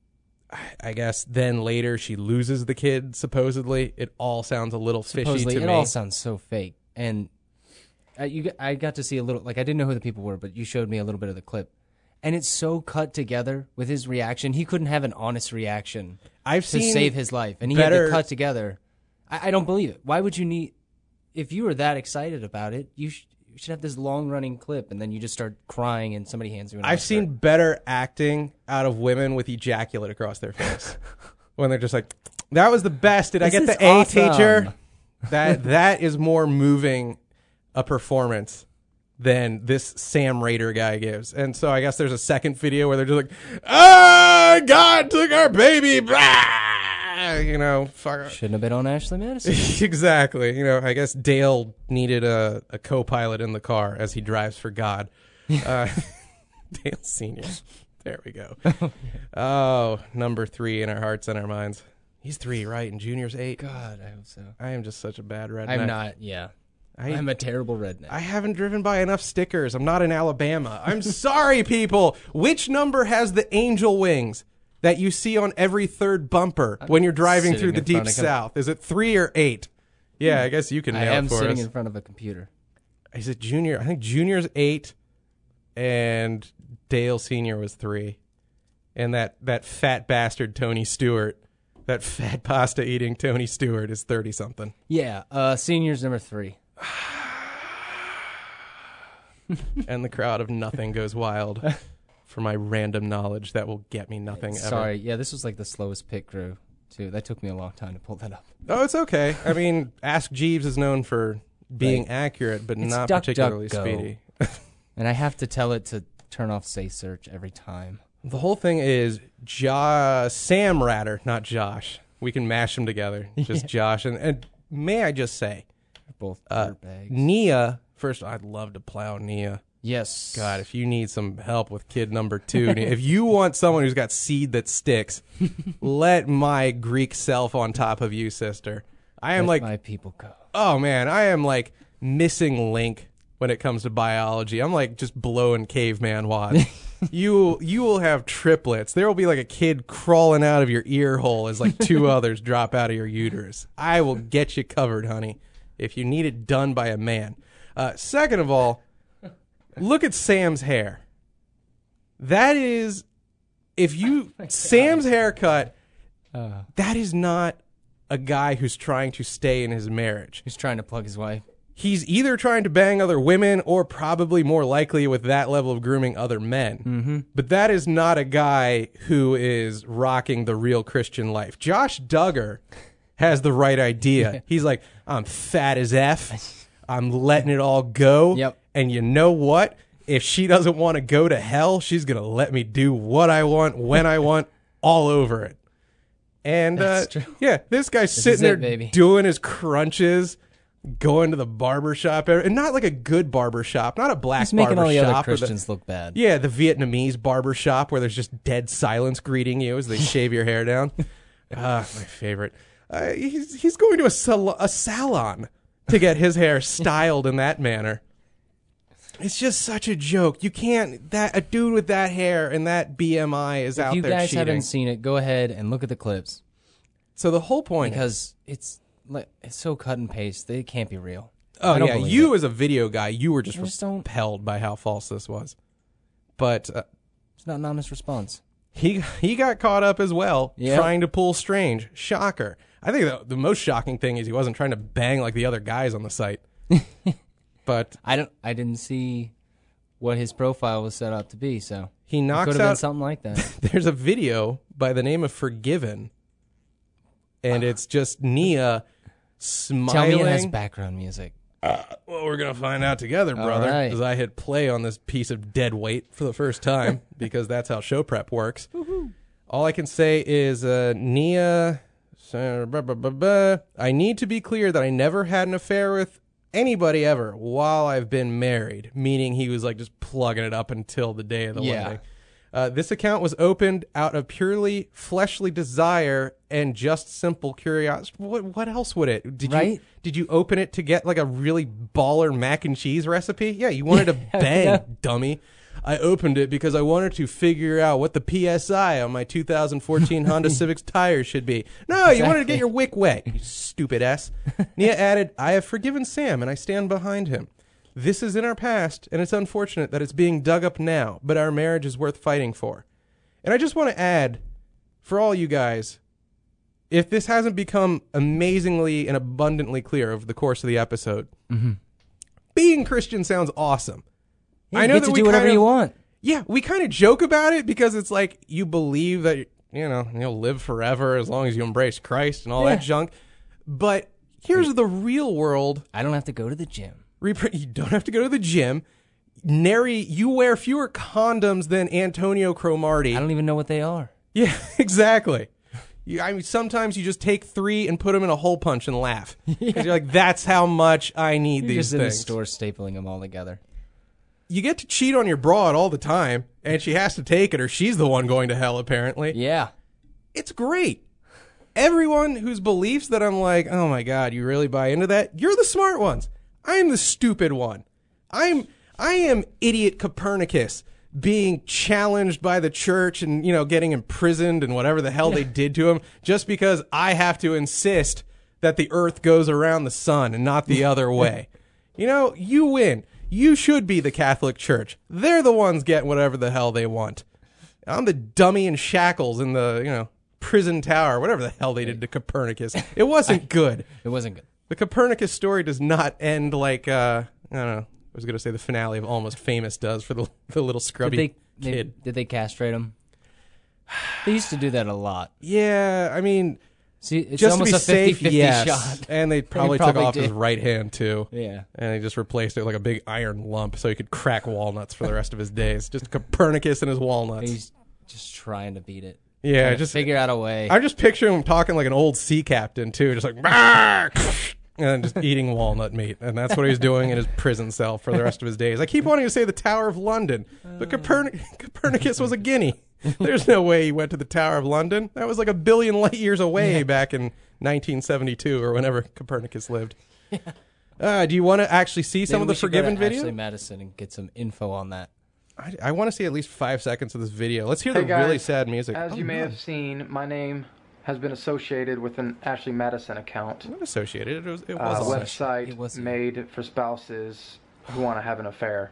I- I guess then later she loses the kid, supposedly. It all sounds a little fishy Supposedly, to it me. all sounds so fake. And uh, you, g- I got to see a little, like, I didn't know who the people were, but you showed me a little bit of the clip. And it's so cut together with his reaction. He couldn't have an honest reaction I've to seen save his life. And he had better- to cut together. I, I don't believe it. Why would you need, if you were that excited about it, you, sh- you should have this long running clip and then you just start crying and somebody hands you an I've Oscar. seen better acting out of women with ejaculate across their face when they're just like, "That was the best. Did I This get is the A, awesome." teacher?" That that is more moving a performance than this Sam Raider guy gives. And so I guess there's a second video where they're just like, "Ah, God took our baby." Blah! You know, fuck. Shouldn't have been on Ashley Madison. Exactly. You know, I guess Dale needed a, a co-pilot in the car as he drives for God. Uh, Dale Senior There we go. Oh, number three in our hearts and our minds. He's three, right? And Junior's eight. God, I hope so. I am just such a bad redneck. I'm not, yeah. I, I'm a terrible redneck. I haven't driven by enough stickers. I'm not in Alabama. I'm sorry, people. Which number has the angel wings that you see on every third bumper when you're driving sitting through the in deep front of com- south? Is it three or eight? Yeah, I guess you can I nail am it for sitting us. in front of a computer. Is it Junior? I think Junior's eight, and Dale Senior was three. And that, that fat bastard Tony Stewart, that fat pasta eating Tony Stewart is thirty something. Yeah, uh, senior's number three. And the crowd of nothing goes wild for my random knowledge that will get me nothing ever. Sorry, yeah, this was like the slowest pick, Drew, too. That took me a long time to pull that up. Oh, it's okay. I mean, Ask Jeeves is known for being Right. accurate, but It's not Duck, particularly Duck, Go. speedy. And I have to tell it to turn off Say Search every time. The whole thing is jo- Sam Ratter, not Josh. We can mash them together. Just Josh. And, and may I just say, They're both uh, dirtbags. Nia, first, I'd love to plow Nia. Yes. God, if you need some help with kid number two, if you want someone who's got seed that sticks, let my Greek self on top of you, sister. I am Let like, my people go. oh man, I am like missing link when it comes to biology. I'm like just blowing caveman wads. you you will have triplets. There will be like a kid crawling out of your ear hole as like two others drop out of your uterus. I will get you covered, honey, if you need it done by a man. Uh, second of all, look at Sam's hair. That is, if you, Sam's haircut, Uh, that is not a guy who's trying to stay in his marriage. He's trying to plug his wife. He's either trying to bang other women or probably more likely with that level of grooming other men. Mm-hmm. But that is not a guy who is rocking the real Christian life. Josh Duggar has the right idea. He's like, I'm fat as F. I'm letting it all go. Yep. And you know what? If she doesn't want to go to hell, she's going to let me do what I want, when I want, all over it. And uh, yeah, this guy's This sitting is there it, baby. doing his crunches, going to the barber shop, and not like a good barber shop, not a black He's making barber all the other shop or the- Christians look bad. yeah, the Vietnamese barber shop where there's just dead silence greeting you as they shave your hair down. Ah, my favorite. Uh, he's he's going to a sal- a salon to get his hair styled in that manner. It's just such a joke. You can't that a dude with that hair and that B M I is If out you there guys cheating. haven't seen it, go ahead and look at the clips So the whole point is, because it's like it's so cut and paste. They can't be real. oh I don't yeah, believe you it. as a video guy, you were just, I just don't- repelled by how false this was. But uh, It's not an honest response. He he got caught up as well, Yep. trying to pull strange. Shocker. I think the, the most shocking thing is he wasn't trying to bang like the other guys on the site. But I don't. I didn't see what his profile was set up to be. So he it knocks could have been out. something like that. There's a video by the name of Forgiven, and it's just Nia smiling. Tell me it has background music. Well, we're gonna find out together, All brother. right. As I hit play on this piece of dead weight for the first time, because that's how show prep works. All I can say is, uh, Nia. Uh, blah, blah, blah, blah. I need to be clear that I never had an affair with anybody ever while I've been married. Meaning he was like just plugging it up until the day of the Yeah. wedding. Uh, this account was opened out of purely fleshly desire and just simple curiosity. What, what else would it? Did Right? you did you open it to get like a really baller mac and cheese recipe? Yeah, you wanted to bang, Yeah. dummy. I opened it because I wanted to figure out what the P S I on my two thousand fourteen Honda Civic's tires should be. No, you wanted to get your wick wet, you stupid ass. Nia added, I have forgiven Sam and I stand behind him. This is in our past, and it's unfortunate that it's being dug up now, but our marriage is worth fighting for. And I just want to add, for all you guys, if this hasn't become amazingly and abundantly clear over the course of the episode, Mm-hmm. being Christian sounds awesome. Yeah, I you know get that to we do whatever kind of- you want. Yeah, we kind of joke about it because it's like you believe that, you know, you'll live forever as long as you embrace Christ and all that Yeah. junk. But here's the real world. I don't have to go to the gym. Repre- You don't have to go to the gym. Nary, you wear fewer condoms than Antonio Cromartie. I don't even know what they are. Yeah, exactly. You, I mean, sometimes you just take three and put them in a hole punch and laugh. Because you're like, that's how much I need You're these just in the things. store stapling them all together. You get to cheat on your broad all the time, and she has to take it, or she's the one going to hell, apparently. Yeah. It's great. Everyone whose beliefs that I'm like, oh my God, you really buy into that? You're the smart ones. I am the stupid one. I'm I am idiot Copernicus being challenged by the church and, you know, getting imprisoned and whatever the hell they did to him just because I have to insist that the earth goes around the sun and not the other way. You know, you win. You should be the Catholic Church. They're the ones getting whatever the hell they want. I'm the dummy in shackles in the, you know, prison tower, whatever the hell they did to Copernicus. It wasn't good. It wasn't good. The Copernicus story does not end like, uh, I don't know, I was going to say the finale of Almost Famous does for the, the little Did scrubby they, they kid. did they castrate him? They used to do that a lot. Yeah, I mean, See, it's just to almost be a safe, fifty-fifty yes. shot. And they probably, probably took off his did. right hand, too. Yeah. And they just replaced it with like a big iron lump so he could crack walnuts for the rest of his days. Just Copernicus and his walnuts. He's just trying to beat it. Yeah, Trying to just figure out a way. I'm just picturing him talking like an old sea captain too, just like "Bark!" and just eating walnut meat, and that's what he's doing in his prison cell for the rest of his days. I keep wanting to say the Tower of London, but Copernic- Copernicus was a guinea. There's no way he went to the Tower of London. That was like a billion light years away Yeah. back in nineteen seventy-two or whenever Copernicus lived. Yeah. Uh, do you want to actually see some Maybe of the we should go Forgiven to video? Ashley Madison and get some info on that. I, I want to see at least five seconds of this video. Let's hear Hey the guys, really sad music. As Oh, you may no. have seen, my name has been associated with an Ashley Madison account, Not associated. It was. It a was. Uh, on. It website was- made for spouses who want to have an affair.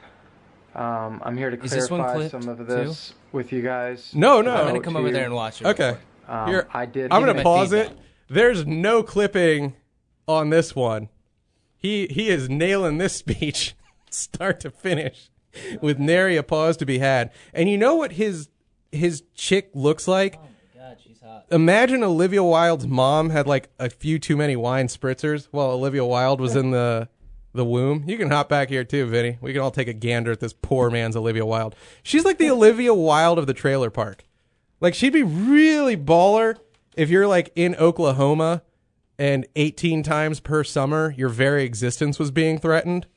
Um, I'm here to Is this one clarify clipped, some of this with you guys. No, no. I'm About going to come over to- there and watch it. Okay. Um, Here, I did. I'm Give going me to my pause it. feedback. There's no clipping on this one. He he is nailing this speech start to finish with nary a pause to be had. And you know what his his chick looks like? Oh my God, she's hot. Imagine Olivia Wilde's mom had like a few too many wine spritzers while Olivia Wilde was in the the womb. You can hop back here too, Vinny. We can all take a gander at this poor man's Olivia Wilde. She's like the Olivia Wilde of the trailer park. Like, she'd be really baller if you're like in Oklahoma and eighteen times per summer your very existence was being threatened.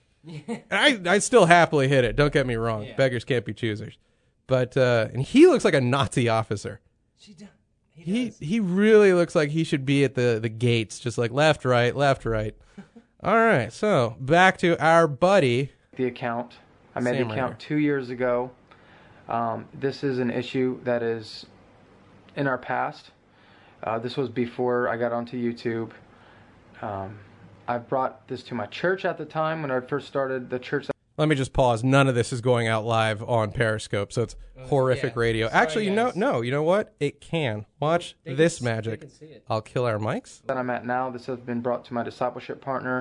I I still happily hit it. Don't get me wrong. Yeah. Beggars can't be choosers. But uh, and he looks like a Nazi officer. She does. He, He does. he really looks like he should be at the, the gates, just like left, right, left, right. All right, so back to our buddy. The account. I made Same the right account two years ago. Um, this is an issue that is in our past. Uh, this was before I got onto YouTube. Um, I brought this to my church at the time when I first started the church. Let me just pause. None of this is going out live on Periscope, so it's horrific yeah. radio. Sorry, Actually, you know, guys. no, you know what? It can. Watch They can this s- they magic. can see it. I'll kill our mics. That I'm at now. This has been brought to my discipleship partner.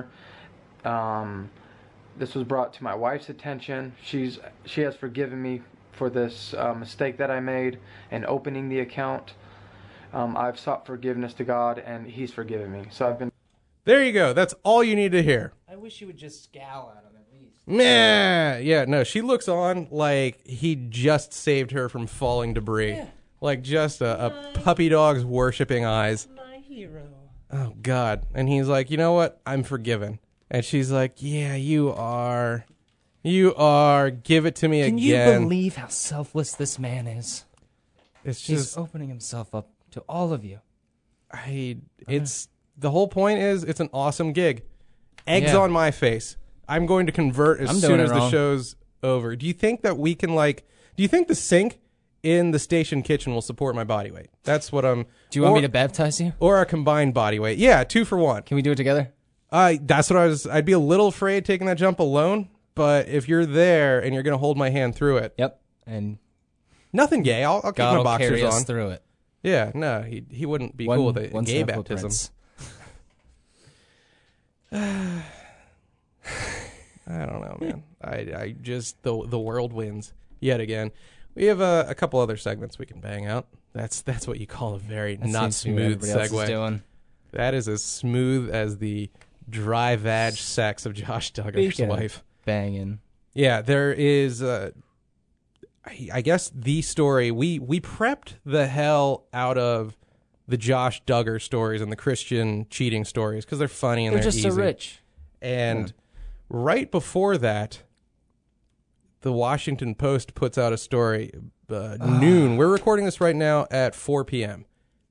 Um, this was brought to my wife's attention. She's she has forgiven me for this uh, mistake that I made in opening the account. Um, I've sought forgiveness to God, and He's forgiven me. So I've been. There you go. That's all you need to hear. I wish you would just scowl at him at least. Meh. Yeah, no, she looks on like he just saved her from falling debris. Yeah. Like just a, a puppy dog's worshiping eyes. My hero. Oh, God. And he's like, you know what? I'm forgiven. And she's like, yeah, you are. You are. Give it to me Can again. you believe how selfless this man is? It's He's just, opening himself up to all of you. I, it's, the whole point is it's an awesome gig. Eggs Yeah. on my face. I'm going to convert as I'm soon doing it as the wrong. show's over. Do you think that we can, like, do you think the sink in the station kitchen will support my body weight? That's what I'm. Do you want or, me to baptize you? Or our combined body weight. Yeah, two for one. Can we do it together? Uh, that's what I was. I'd be a little afraid taking that jump alone, but if you're there and you're going to hold my hand through it, Yep. And nothing gay. I'll, I'll keep God my will boxers carry on. us through it. Yeah, no, he he wouldn't be One, cool with a one gay step baptism. footprints. I don't know, man. I I just the the world wins yet again. We have a, a couple other segments we can bang out. That's that's what you call a very That not seems to be what smooth everybody else is segue. doing. That is as smooth as the dry vag sex of Josh Duggar's Speaking of wife. Banging. Yeah, there is. Uh, I, I guess the story we we prepped the hell out of the Josh Duggar stories and the Christian cheating stories because they're funny and They're they're just easy. so rich. And right before that, the Washington Post puts out a story uh, noon. We're recording this right now at four p.m.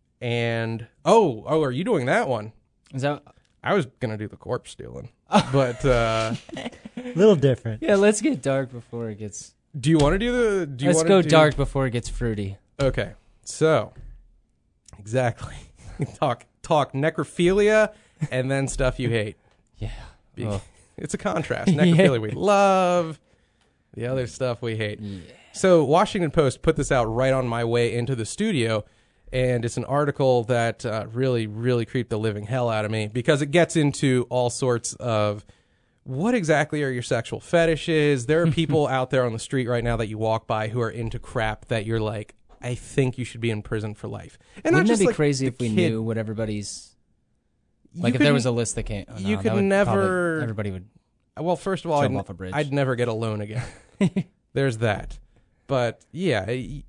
And oh, oh, are you doing that one? Is that? I was gonna do the corpse stealing, but uh, A little different. Yeah, let's get dark before it gets. do you want to do the? Do you Let's wanna go do, dark before it gets fruity. Okay, so exactly, talk talk necrophilia and then stuff you hate. Yeah. Be- Oh. It's a contrast. Necrophilia we love, the other stuff we hate. Yeah. So Washington Post put this out right on my way into the studio, and it's an article that uh, really, really creeped the living hell out of me because it gets into all sorts of what exactly are your sexual fetishes. There are people out there on the street right now that you walk by who are into crap that you're like, I think you should be in prison for life. And not Wouldn't just it be like crazy the if we kid. knew what everybody's You like? If there could- was a list that came, oh, no, you that could would never- probably- everybody would. Well, first of all, Jump I'd, off a bridge. I'd never get alone again. There's that. But yeah, I-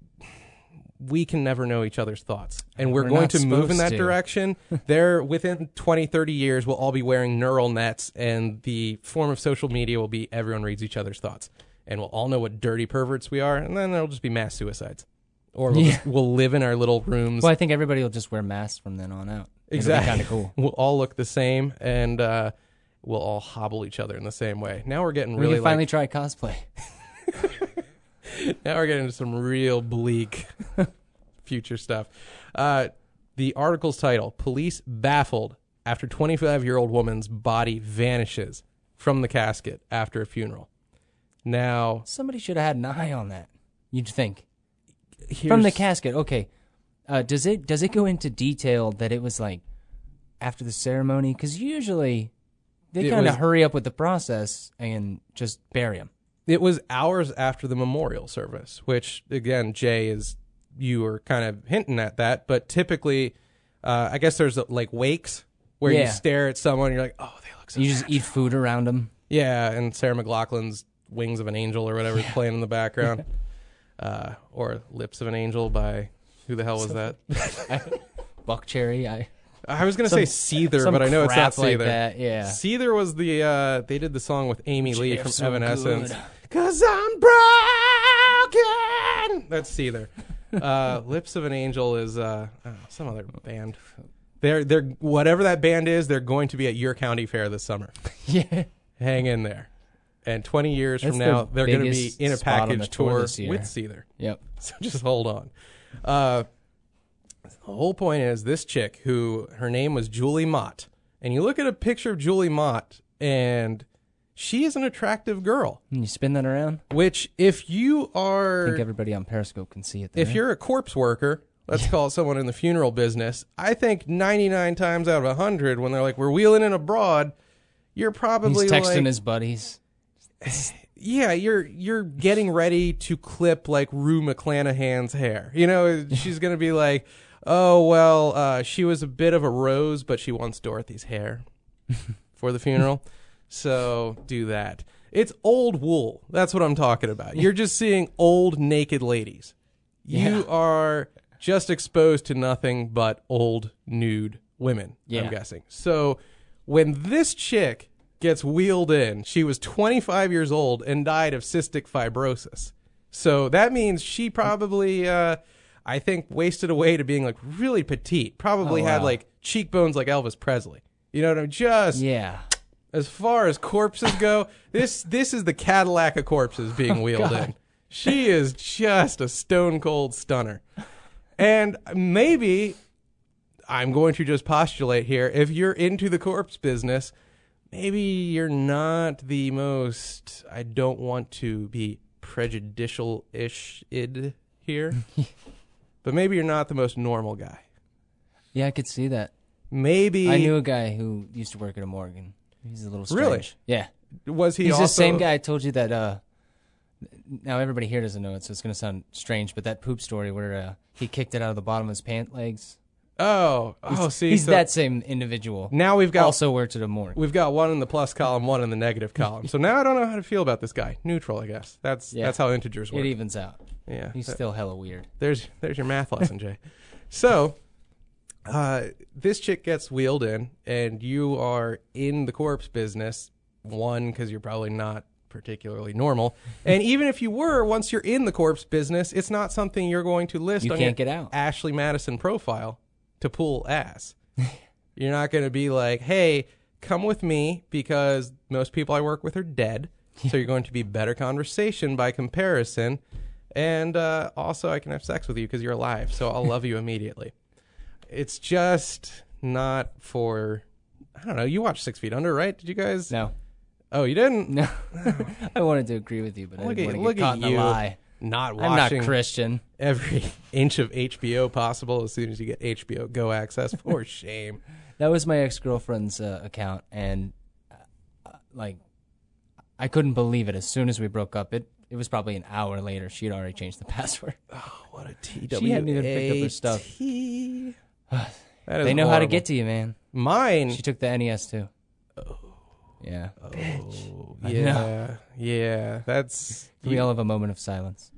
we can never know each other's thoughts. And we're, We're going not to move in supposed that to. direction. There, within twenty, thirty years, we'll all be wearing neural nets, and the form of social media will be everyone reads each other's thoughts. And we'll all know what dirty perverts we are, and then there'll just be mass suicides. Or we'll, Yeah. just, we'll live in our little rooms. Well, I think everybody will just wear masks from then on out. Exactly. Kind of cool. We'll all look the same, and uh, we'll all hobble each other in the same way. Now we're getting We really can finally like, try cosplay. now we're getting into some real bleak future stuff. Uh, the article's title: Police baffled after twenty-five-year-old woman's body vanishes from the casket after a funeral. Now, Somebody should have had an eye on that. You'd think here's, from the casket. Okay, uh, does it does it go into detail that it was like after the ceremony? Because usually they It kind of was- hurry up with the process and just bury him. It was hours after the memorial service, which, again, Jay, is you were kind of hinting at that, but typically, uh, I guess there's, like, wakes where you Yeah. stare at someone and you're like, oh, they look so You just eat food around him. Yeah, and Sarah McLachlan's Wings of an Angel or whatever is playing in the background. uh, or Lips of an Angel by, who the hell was that? Buck Cherry. I I was going to some- say Seether, some but I know it's not crap like Seether. that, yeah. Seether was the, uh, they did the song with Amy Lee They're from so Evanescence. good. Cause I'm broken! That's Seether. Uh, Lips of an Angel is uh, oh, some other band. They're, they're, whatever that band is, they're going to be at your county fair this summer. Yeah. Hang in there. And twenty years That's from their now, they're going to be biggest in a spot on the package tour tour this year. with Seether. Yep. So just hold on. Uh, the whole point is this chick who, her name was Julie Mott. And you look at a picture of Julie Mott, and she is an attractive girl. Can you spin that around? Which, if you I are, think everybody on Periscope can see it there. if you're a corpse worker, let's call it someone in the funeral business, I think ninety-nine times out of one hundred, when they're like, we're wheeling in abroad, you're probably He's texting like, his buddies. yeah, you're you're getting ready to clip like Rue McClanahan's hair. You know, she's gonna be like, oh well, uh, she was a bit of a rose, but she wants Dorothy's hair for the funeral. So do that. It's old wool. That's what I'm talking about. You're just seeing old naked ladies. You Yeah. are just exposed to nothing but old nude women, Yeah. I'm guessing. So when this chick gets wheeled in, she was twenty-five years old and died of cystic fibrosis. So that means she probably, uh, I think, wasted away to being like really petite. Probably Oh, had wow. like cheekbones like Elvis Presley. You know what I mean? Just Yeah. as far as corpses go, this this is the Cadillac of corpses being wheeled in. She is just a stone cold stunner. And maybe I'm going to just postulate here, if you're into the corpse business, maybe you're not the most, I don't want to be prejudicial-ish id here, but maybe you're not the most normal guy. Yeah, I could see that. Maybe I knew a guy who used to work at a morgue. And he's a little strange. Really? Yeah. was he He's also the same guy I told you that, uh, now everybody here doesn't know it, so it's going to sound strange, but that poop story where uh, he kicked it out of the bottom of his pant legs. Oh, oh, see, He's so that same individual. now we've got Also worked at a morgue. we've got one in the plus column, one in the negative column. So now I don't know how to feel about this guy. Neutral, I guess. That's Yeah. that's how integers work. It evens out. Yeah, He's that- still hella weird. there's there's your math lesson, Jay. So, uh, this chick gets wheeled in, and you are in the corpse business. One, because you're probably not particularly normal, and even if you were, once you're in the corpse business, it's not something you're going to list You on can't your get out. Ashley Madison profile to pull ass. You're not going to be like, hey, come with me because most people I work with are dead. So you're going to be better conversation by comparison. And uh, also, I can have sex with you because you're alive. So I'll love you immediately. It's just not for, I don't know. You watched Six Feet Under, right? Did you guys? No. Oh, you didn't? No. I wanted to agree with you, but I Look didn't at, want to look get caught at in you a lie. not I'm watching not Christian. every inch of H B O possible as soon as you get H B O Go access. For shame. That was my ex-girlfriend's uh, account, and uh, like, I couldn't believe it. As soon as we broke up, it it was probably an hour later. She had already changed the password. Oh, what a T W A T. She hadn't even picked up her stuff. That is They know how to horrible. get to you, man. Mine. She took the N E S too. Oh. Yeah. Oh, I yeah, know. yeah. That's. Can we all have a moment of silence?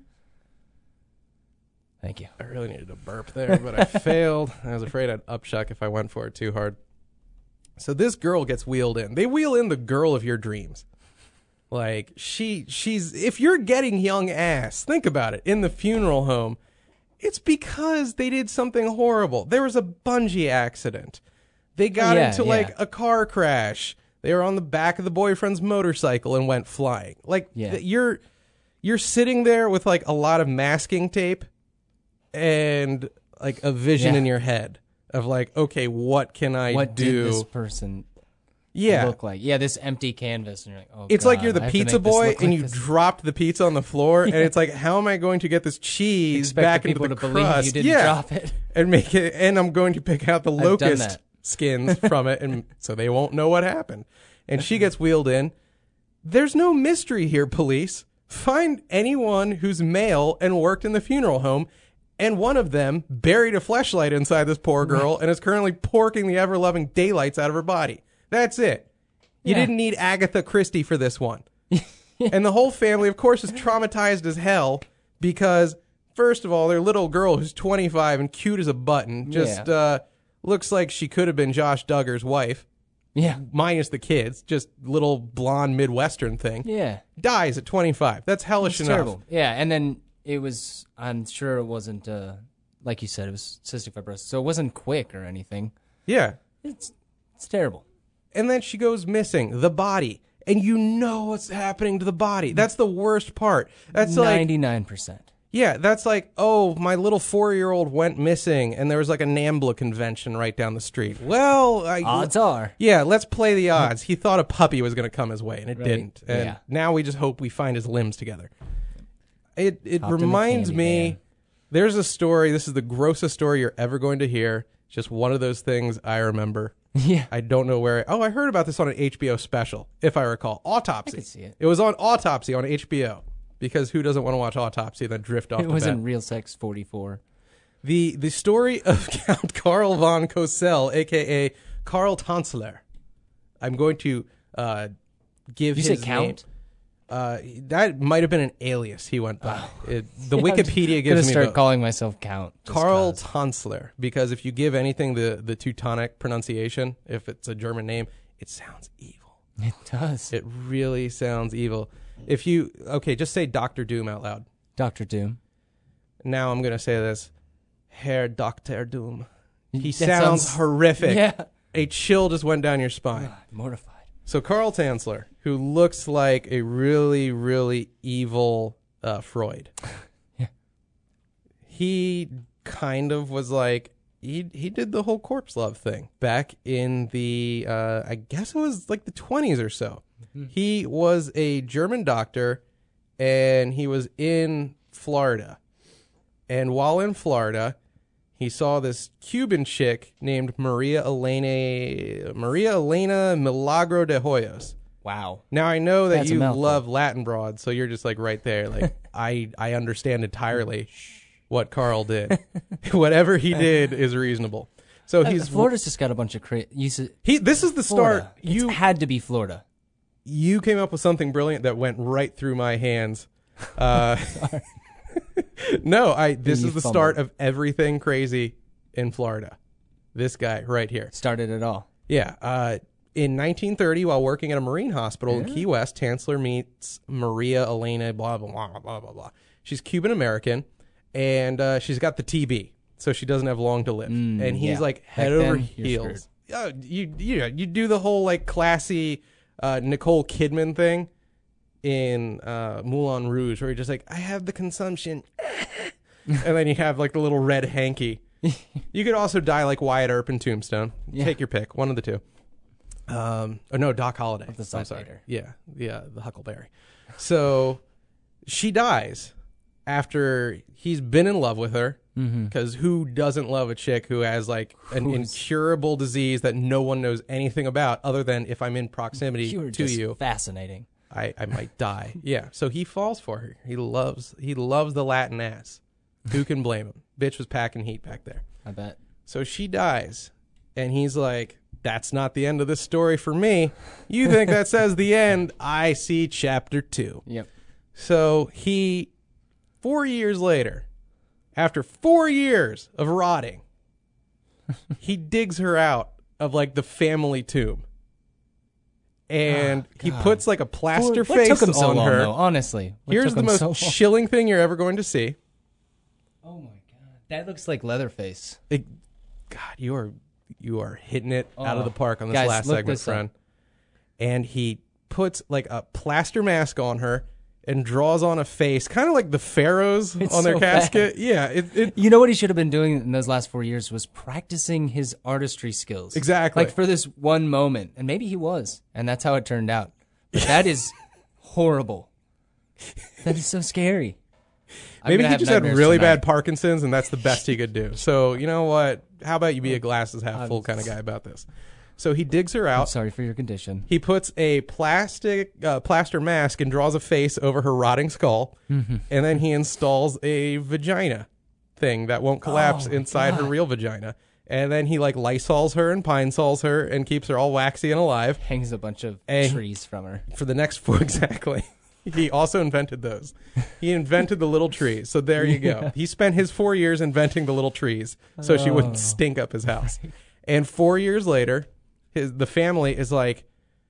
Thank you. I really needed to burp there, but I failed. I was afraid I'd upshuck if I went for it too hard. So this girl gets wheeled in. They wheel in the girl of your dreams. Like she, she's. If you're getting young ass, think about it. In the funeral home, it's because they did something horrible. There was a bungee accident. They got Yeah, into yeah. like a car crash. They were on the back of the boyfriend's motorcycle and went flying. Like Yeah. th- you're, you're sitting there with like a lot of masking tape and like a vision Yeah. in your head of like, okay, what can I What do? did this person yeah. look like? Yeah, this empty canvas, and you're like, oh, It's like God, you're the I have to pizza make this boy look and like you this. dropped the pizza on the floor and it's like, how am I going to get this cheese Expect back the into people the to believe crust? you didn't yeah. drop it. And make it, and I'm going to pick out the I've done locust that. skins from it, and so they won't know what happened. And she gets wheeled in. There's no mystery here, police. Find anyone who's male and worked in the funeral home, and one of them buried a fleshlight inside this poor girl and is currently porking the ever-loving daylights out of her body. That's it. You Yeah. didn't need Agatha Christie for this one. And the whole family, of course, is traumatized as hell because, first of all, their little girl who's twenty-five and cute as a button just Yeah. uh, looks like she could have been Josh Duggar's wife, Yeah. minus the kids, just little blonde Midwestern thing. Yeah. Dies at twenty-five. That's hellish It's enough. terrible. Yeah, and then it was, I'm sure it wasn't, uh, like you said, it was cystic fibrosis, so it wasn't quick or anything. Yeah. It's it's terrible. And then she goes missing, the body. And you know what's happening to the body. That's the worst part. That's like, ninety-nine percent. yeah, that's like, oh, my little four-year-old went missing, and there was like a NAMBLA convention right down the street. Well, I, Odds are. yeah, let's play the odds. He thought a puppy was going to come his way, and it Right. didn't. And Yeah. now we just hope we find his limbs together. It it Hopped in the reminds candy me, van. there's a story. This is the grossest story you're ever going to hear. Just one of those things I remember. Yeah. I don't know where. Oh, I heard about this on an H B O special, if I recall. Autopsy. I could see it. It was on Autopsy on H B O. Because who doesn't want to watch Autopsy and then drift off It the wasn't bed? Real Sex forty-four. The the story of Count Karl von Cosel, a k a. Karl Tanzler. I'm going to uh, give You his say Count? name. Uh, that might have been an alias he went by. It, the Yeah, I'm Wikipedia gonna gives me start the, calling myself Count. just Karl 'cause. Tanzler, because if you give anything the, the Teutonic pronunciation, if it's a German name, it sounds evil. It does. It really sounds evil. If you, okay, just say Doctor Doom out loud. Doctor Doom. Now I'm going to say this. Herr Doctor Doom. He That sounds, sounds- horrific. Yeah. A chill just went down your spine. Mortified. So Karl Tanzler, who looks like a really, really evil uh, Freud. Yeah. He kind of was like, he he did the whole corpse love thing back in the, uh, I guess it was like the twenties or so. He was a German doctor, and he was in Florida. And while in Florida, he saw this Cuban chick named Maria Elena Maria Elena Milagro de Hoyos. Wow. Now I know that That's a you mouthful. love Latin broads, so you're just like right there. Like I I understand entirely what Carl did. Whatever he did is reasonable. So Uh, he's Florida's just got a bunch of cra- you said he. This is the Florida. start. It's You had to be Florida. you came up with something brilliant that went right through my hands. Uh, no, I. This You is the fumbled. start of everything crazy in Florida. This guy right here. Started it all. Yeah. Uh, in nineteen thirty, while working at a marine hospital in Key West, Tanzler meets Maria Elena. Blah blah blah blah blah blah. She's Cuban American, and uh, she's got the T B, so she doesn't have long to live. Mm, and he's yeah. like head Back over then, you're heels. Oh, you you you do the whole like classy uh, Nicole Kidman thing in uh, Moulin Rouge, where you're just like, I have the consumption, and then you have like the little red hanky. You could also die like Wyatt Earp in Tombstone. Yeah. Take your pick, one of the two. Um, or no, Doc Holliday. the I'm sorry. Sidewater. Yeah, yeah, the Huckleberry. So she dies after he's been in love with her. Because who doesn't love a chick who has like an Who's- incurable disease that no one knows anything about, other than if I'm in proximity You were to just you, fascinating. I, I might die. Yeah. So he falls for her. He loves he loves the Latin ass. Who can blame him? Bitch was packing heat back there. I bet. So she dies, and he's like, that's not the end of this story for me. You think that says the end? I see chapter two. Yep. So he, four years later, after four years of rotting, he digs her out of like the family tomb. And he puts like a plaster what face took him so on long, her. though? Honestly, what Here's took the him most so long? chilling thing you're ever going to see. Oh my god, that looks like Leatherface. It, God, you are you are hitting it out of Oh. the park on this Guys, last look segment, this up. friend. And he puts like a plaster mask on her and draws on a face, kind of like the pharaohs It's on their so casket. Yeah, it, it You know what he should have been doing in those last four years was practicing his artistry skills. Exactly. Like for this one moment, and maybe he was, and that's how it turned out. But that is horrible. That is so scary. I'm Maybe gonna he have just had nightmares really tonight. bad Parkinson's, and that's the best he could do. So you know what? How about you be a glasses half full kind of guy about this? So he digs her I'm out. sorry for your condition. He puts a plastic uh, plaster mask and draws a face over her rotting skull, Mm-hmm. and then he installs a vagina thing that won't collapse Oh, my inside her God. real vagina. And then he like Lysols her and Pine Sols her and keeps her all waxy and alive Hangs a bunch of Hey. trees from her. for the next four. Exactly. He also invented those. He invented the little trees. So there you go. He spent his four years inventing the little trees so she Oh. wouldn't stink up his house. And four years later, his the family is like,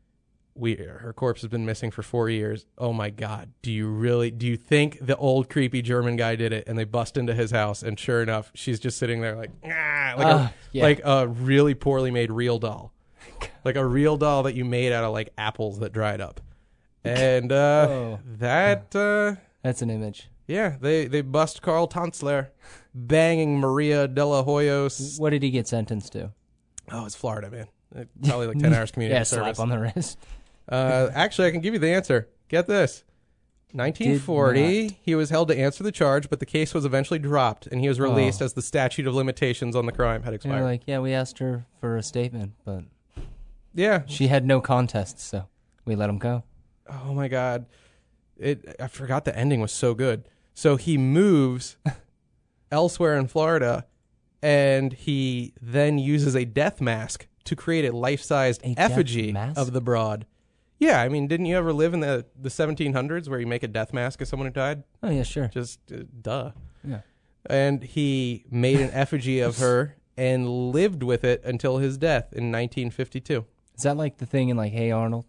we her corpse has been missing for four years. Oh my God. Do you really do you think the old creepy German guy did it? And they bust into his house, and sure enough, she's just sitting there like, ah, like, Uh, a, yeah. like a really poorly made real doll. Like a real doll that you made out of like apples that dried up. And uh, Oh. that, uh, That's an image. yeah, they, they bust Carl Tanzler banging Maria de la Hoyos. What did he get sentenced to? Oh, it's Florida, man. Uh, Probably like ten hours community Yeah, service. slap on the wrist. Uh, actually, I can give you the answer. Get this. nineteen forty, he was held to answer the charge, but the case was eventually dropped, and he was released Oh. as the statute of limitations on the crime had They're expired. like, yeah, we asked her for a statement, but yeah. she had no contest, so we let him go. Oh my God. It. I forgot the ending was so good. So he moves elsewhere in Florida, and he then uses a death mask to create a life-sized A death effigy mask? of the broad. Yeah, I mean, didn't you ever live in the, the seventeen hundreds where you make a death mask of someone who died? Oh, yeah, sure. Just uh, duh. Yeah. And he made an effigy of her and lived with it until his death in nineteen fifty-two. Is that like the thing in like Hey Arnold?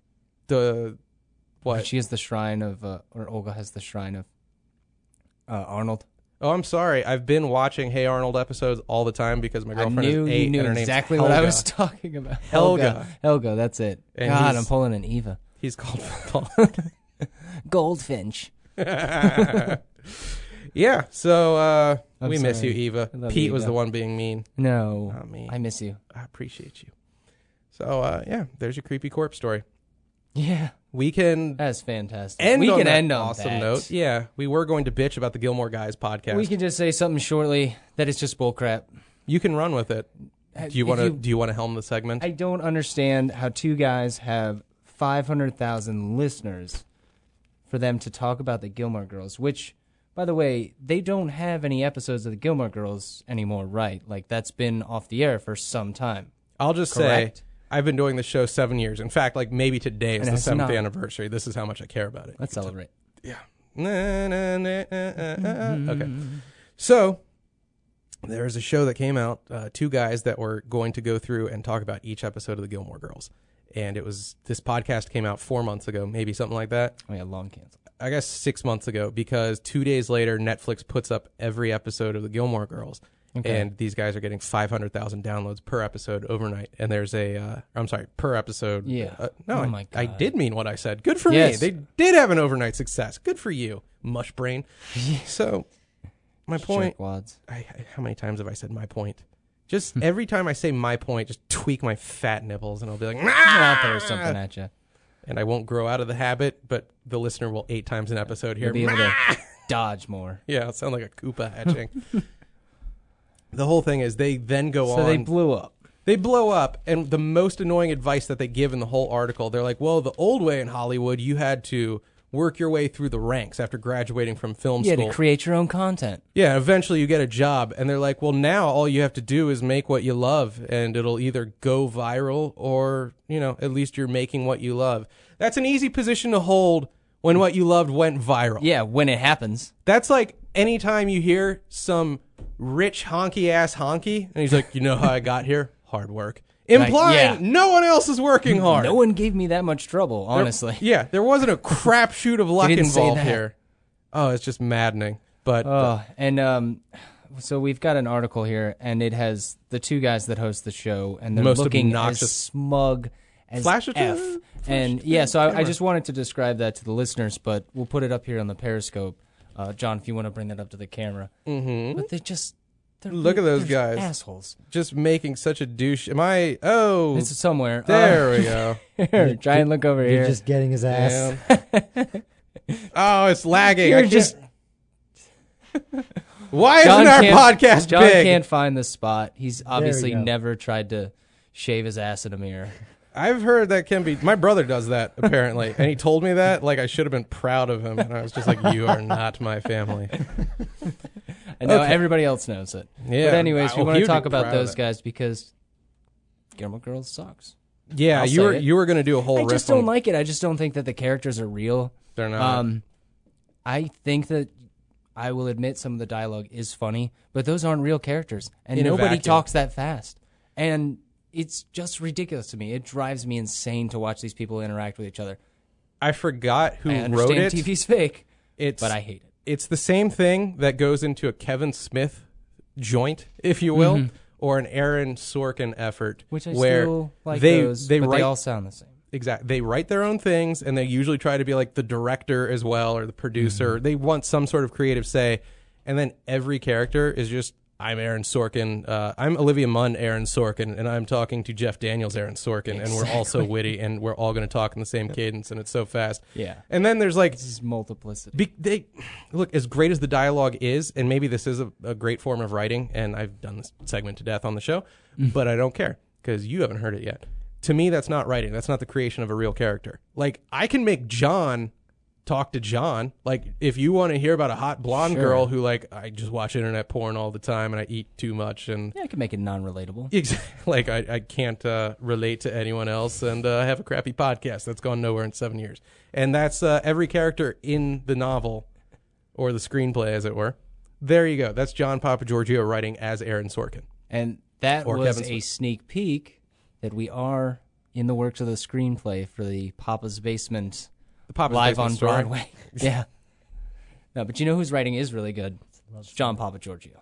The what? She has the shrine of, uh, or Olga has the shrine of uh, Arnold. Oh, I'm sorry. I've been watching Hey Arnold episodes all the time because my I girlfriend knew is eight you knew and her name's exactly what I Helga. was talking about. Helga. Helga, that's it. And God, he's- I'm pulling an Eva. He's called Paul. Goldfinch. Yeah, so uh, I'm we miss you, sorry. Eva. I love Pete you, was Eva. the one being mean. No, Not me. I miss you. I appreciate you. So uh, yeah, there's your creepy corpse story. Yeah, We can that's fantastic. end we on can that end on awesome that. note. Yeah, we were going to bitch about the Gilmore Guys podcast. We can just say something shortly that it's just bullcrap. You can run with it. Do you If want to? you- Do you want to helm the segment? I don't understand how two guys have five hundred thousand listeners for them to talk about the Gilmore Girls, which, by the way, they don't have any episodes of the Gilmore Girls anymore, right? Like, that's been off the air for some time. I'll just Correct. say I've been doing this show seven years. In fact, like maybe today is And the it's seventh not- anniversary. This is how much I care about it. Let's celebrate. Yeah. Na, na, na, na, na, na. Okay. So there's a show that came out, uh, two guys that were going to go through and talk about each episode of the Gilmore Girls. And it was, this podcast came out four months ago, maybe something like that. Oh, yeah, long cancel. I guess six months ago, because two days later, Netflix puts up every episode of the Gilmore Girls. Okay. And these guys are getting five hundred thousand downloads per episode overnight. And there's a, uh, I'm sorry, per episode. Yeah. Uh, no, Oh I, my I God. did mean what I said. Good for Yes. me. They did have an overnight success. Good for you, mush brain. So, my point, Jerkwads. I, I, how many times have I said my point? Just every time I say my point, just tweak my fat nipples and I'll be like, I'll throw "Ah!" something at you. And I won't grow out of the habit, but the listener will eight times an episode hear, You'll be able "Ah!" to dodge more. Yeah, I'll sound like a Koopa hatching. The whole thing is they then go So on. they blew up. They blow up, and the most annoying advice that they give in the whole article, they're like, well, the old way in Hollywood, you had to work your way through the ranks after graduating from film You had school. to create your own content. Yeah, eventually you get a job, and they're like, well, now all you have to do is make what you love, and it'll either go viral or, you know, at least you're making what you love. That's an easy position to hold when what you loved went viral. Yeah, when it happens. That's like anytime you hear some rich honky ass honky, and he's like, you know how I got here? Hard work. Implying yeah. no one else is working hard. No one gave me that much trouble, There- honestly. yeah, there wasn't a crapshoot of luck didn't say involved that. here. Oh, it's just maddening. But uh, Oh, and um, so we've got an article here, and it has the two guys that host the show, and they're Most looking obnoxious- as smug as Flash it to F. the- And yeah, so I, I just wanted to describe that to the listeners, but we'll put it up here on the Periscope. Uh, John, if you want to bring that up to the camera. mhm. But they just... they're Look at those they're guys. assholes. just making such a douche. Am I? Oh, It's somewhere. there we go. Uh, here, try and look over You're here. just getting his ass. Damn. Oh, it's lagging. I You're can't- just... Why John isn't our can't- podcast John big? can't find the spot. He's we obviously go. never tried to shave his ass in a mirror. I've heard that can be. My brother does that apparently, and he told me that. Like I should have been proud of him, and I was just like, "You are not my family." I know Okay. everybody else knows it. Yeah. But anyways, we Oh, want to you'd be talk about proud of those it. guys because Gilmore Girls sucks. Yeah, I'll you say were it. you were gonna do a whole I riff just don't on- like it. I just don't think that the characters are real. They're not. Um, I think that I will admit some of the dialogue is funny, but those aren't real characters, and In a nobody vacuum. talks that fast. And it's just ridiculous to me. It drives me insane to watch these people interact with each other. I forgot who I wrote understand it. T V's fake, It's but I hate it. it's the same thing that goes into a Kevin Smith joint, if you will, or an Aaron Sorkin effort, Which I where still like they those, they but write they all sound the same. exactly they write their own things, and they usually try to be like the director as well or the producer. They want some sort of creative say, and then every character is just I'm Aaron Sorkin, uh, I'm Olivia Munn, Aaron Sorkin, and I'm talking to Jeff Daniels, Aaron Sorkin, and we're all so witty, and we're all going to talk in the same cadence, and it's so fast. Yeah. And then there's like This is multiplicity. Be, they look as great as the dialogue is, and maybe this is a, a great form of writing. And I've done this segment to death on the show, but I don't care because you haven't heard it yet. To me, that's not writing. That's not the creation of a real character. Like I can make John talk to John. Like if you want to hear about a hot blonde Sure. girl who like I just watch internet porn all the time and I eat too much and Yeah, I can make it non-relatable. Exactly. Like I, I can't uh, relate to anyone else, and uh, I have a crappy podcast that's gone nowhere in seven years. And that's uh, every character in the novel, or the screenplay, as it were. There you go. That's John Papagiorgio writing as Aaron Sorkin. And that Or was Kevin a Smith. sneak peek that we are in the works of the screenplay for the Papa's Basement The Papa's live Basement on story. Broadway. Yeah. No, but you know whose writing is really good? It's John Papagiorgio.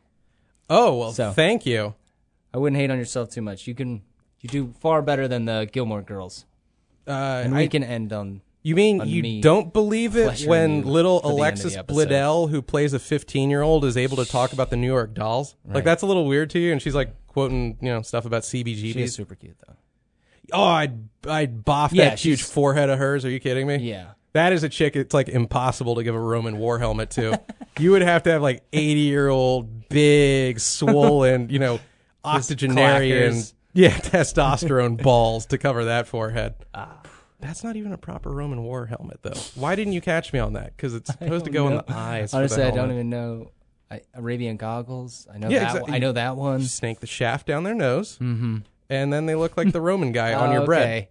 Oh well, So- thank you. I wouldn't hate on yourself too much. You can you do far better than the Gilmore Girls. Uh, And I- we can end on you mean on you me don't believe it pleasuring when you little for the end of Alexis the episode. Bledel, who plays a fifteen-year-old, is able to talk about the New York Dolls? Like Right. that's a little weird to you, and she's like quoting you know stuff about C B G she is Bs. super cute though. Oh, I'd I'd boff Yeah, that huge she's- forehead of hers. Are you kidding me? Yeah. That is a chick it's like impossible to give a Roman war helmet to. You would have to have like eighty year old, big, swollen, you know, octogenarian, clackers. yeah, testosterone balls to cover that forehead. That's not even a proper Roman war helmet, though. Why didn't you catch me on that? Because it's supposed to go in the eyes. for the Honestly, I don't helmet. even know. I, Arabian goggles. I know Yeah, that. exactly. One. I know that one. Snake the shaft down their nose, mm-hmm. and then they look like the Roman guy on your Oh, bread. okay.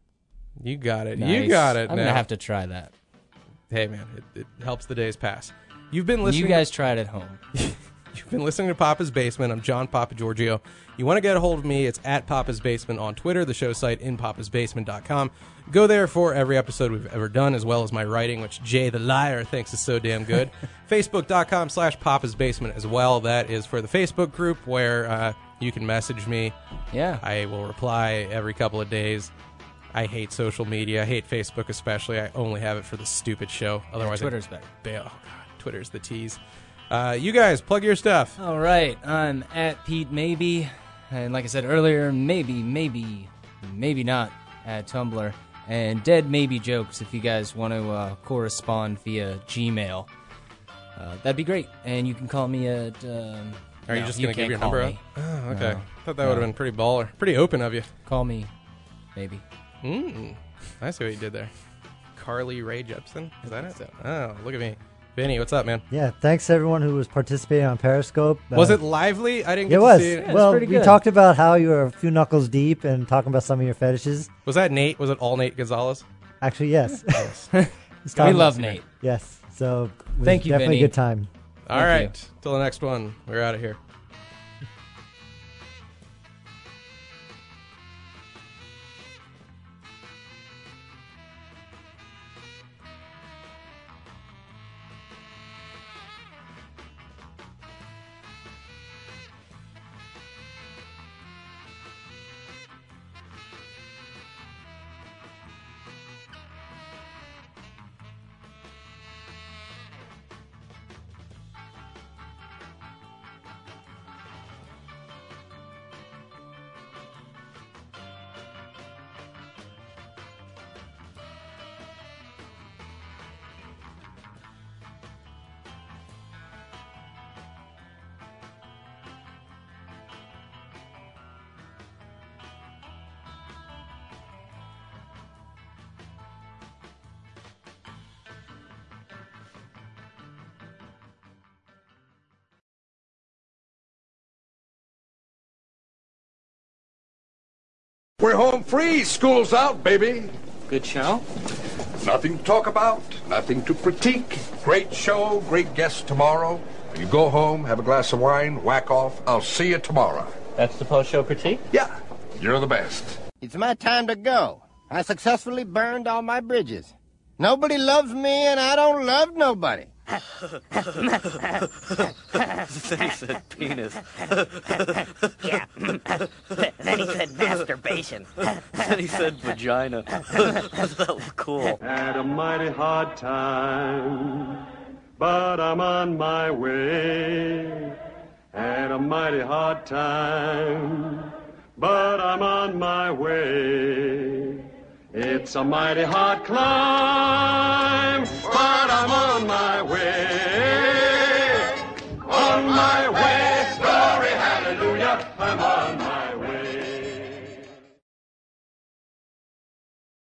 You got it. Nice. You got it. I'm now. gonna have to try that. Hey, man, it, it helps the days pass. You've been listening. You guys try it at home. You've been listening to Papa's Basement. I'm John Papagiorgio. You want to get a hold of me, it's at Papa's Basement on Twitter, the show site in papas basement dot com. Go there for every episode we've ever done, as well as my writing, which Jay the Liar thinks is so damn good. Facebook.com slash Papa's Basement as well. That is for the Facebook group where uh, you can message me. Yeah. I will reply every couple of days. I hate social media. I hate Facebook especially. I only have it for the stupid show. Otherwise, Twitter's I better. bail. Oh, God. Twitter's the tease. Uh, you guys, plug your stuff. All right, I'm at Pete Maybe, and like I said earlier, maybe, maybe, maybe not at Tumblr, and Dead Maybe Jokes if you guys want to uh, correspond via Gmail. Uh, that'd be great, and you can call me at. Um, Are you no, just going to give can't your call number me. out? Oh, okay. No. Thought that would have been pretty baller. Pretty open of you. Call me, maybe. Mm, I see what you did there. Carly Rae Jepsen? Is that it? Oh, look at me. Vinny, what's up, man? Yeah, thanks to everyone who was participating on Periscope. Was Uh, it lively? I didn't It get was. to see it. Yeah, well, pretty we good. talked about how you were a few knuckles deep and talking about some of your fetishes. Was that Nate? Was it all Nate Gonzalez? Actually, yes. It's We time- love Nate. Yes. So it was Thank you, definitely Vinny. a good time. All Thank right. Till the next one. We're out of here. We're home free. School's out, baby. Good show? Nothing to talk about, nothing to critique. Great show, great guests tomorrow. You go home, have a glass of wine, whack off. I'll see you tomorrow. That's the post-show critique? Yeah, you're the best. It's my time to go. I successfully burned all my bridges. Nobody loves me, and I don't love nobody. Then he said penis. Yeah. Then he said masturbation. Then he said vagina. That was cool. Had a mighty hard time, but I'm on my way. Had a mighty hard time, but I'm on my way. It's a mighty hard climb, but I'm on my way. On my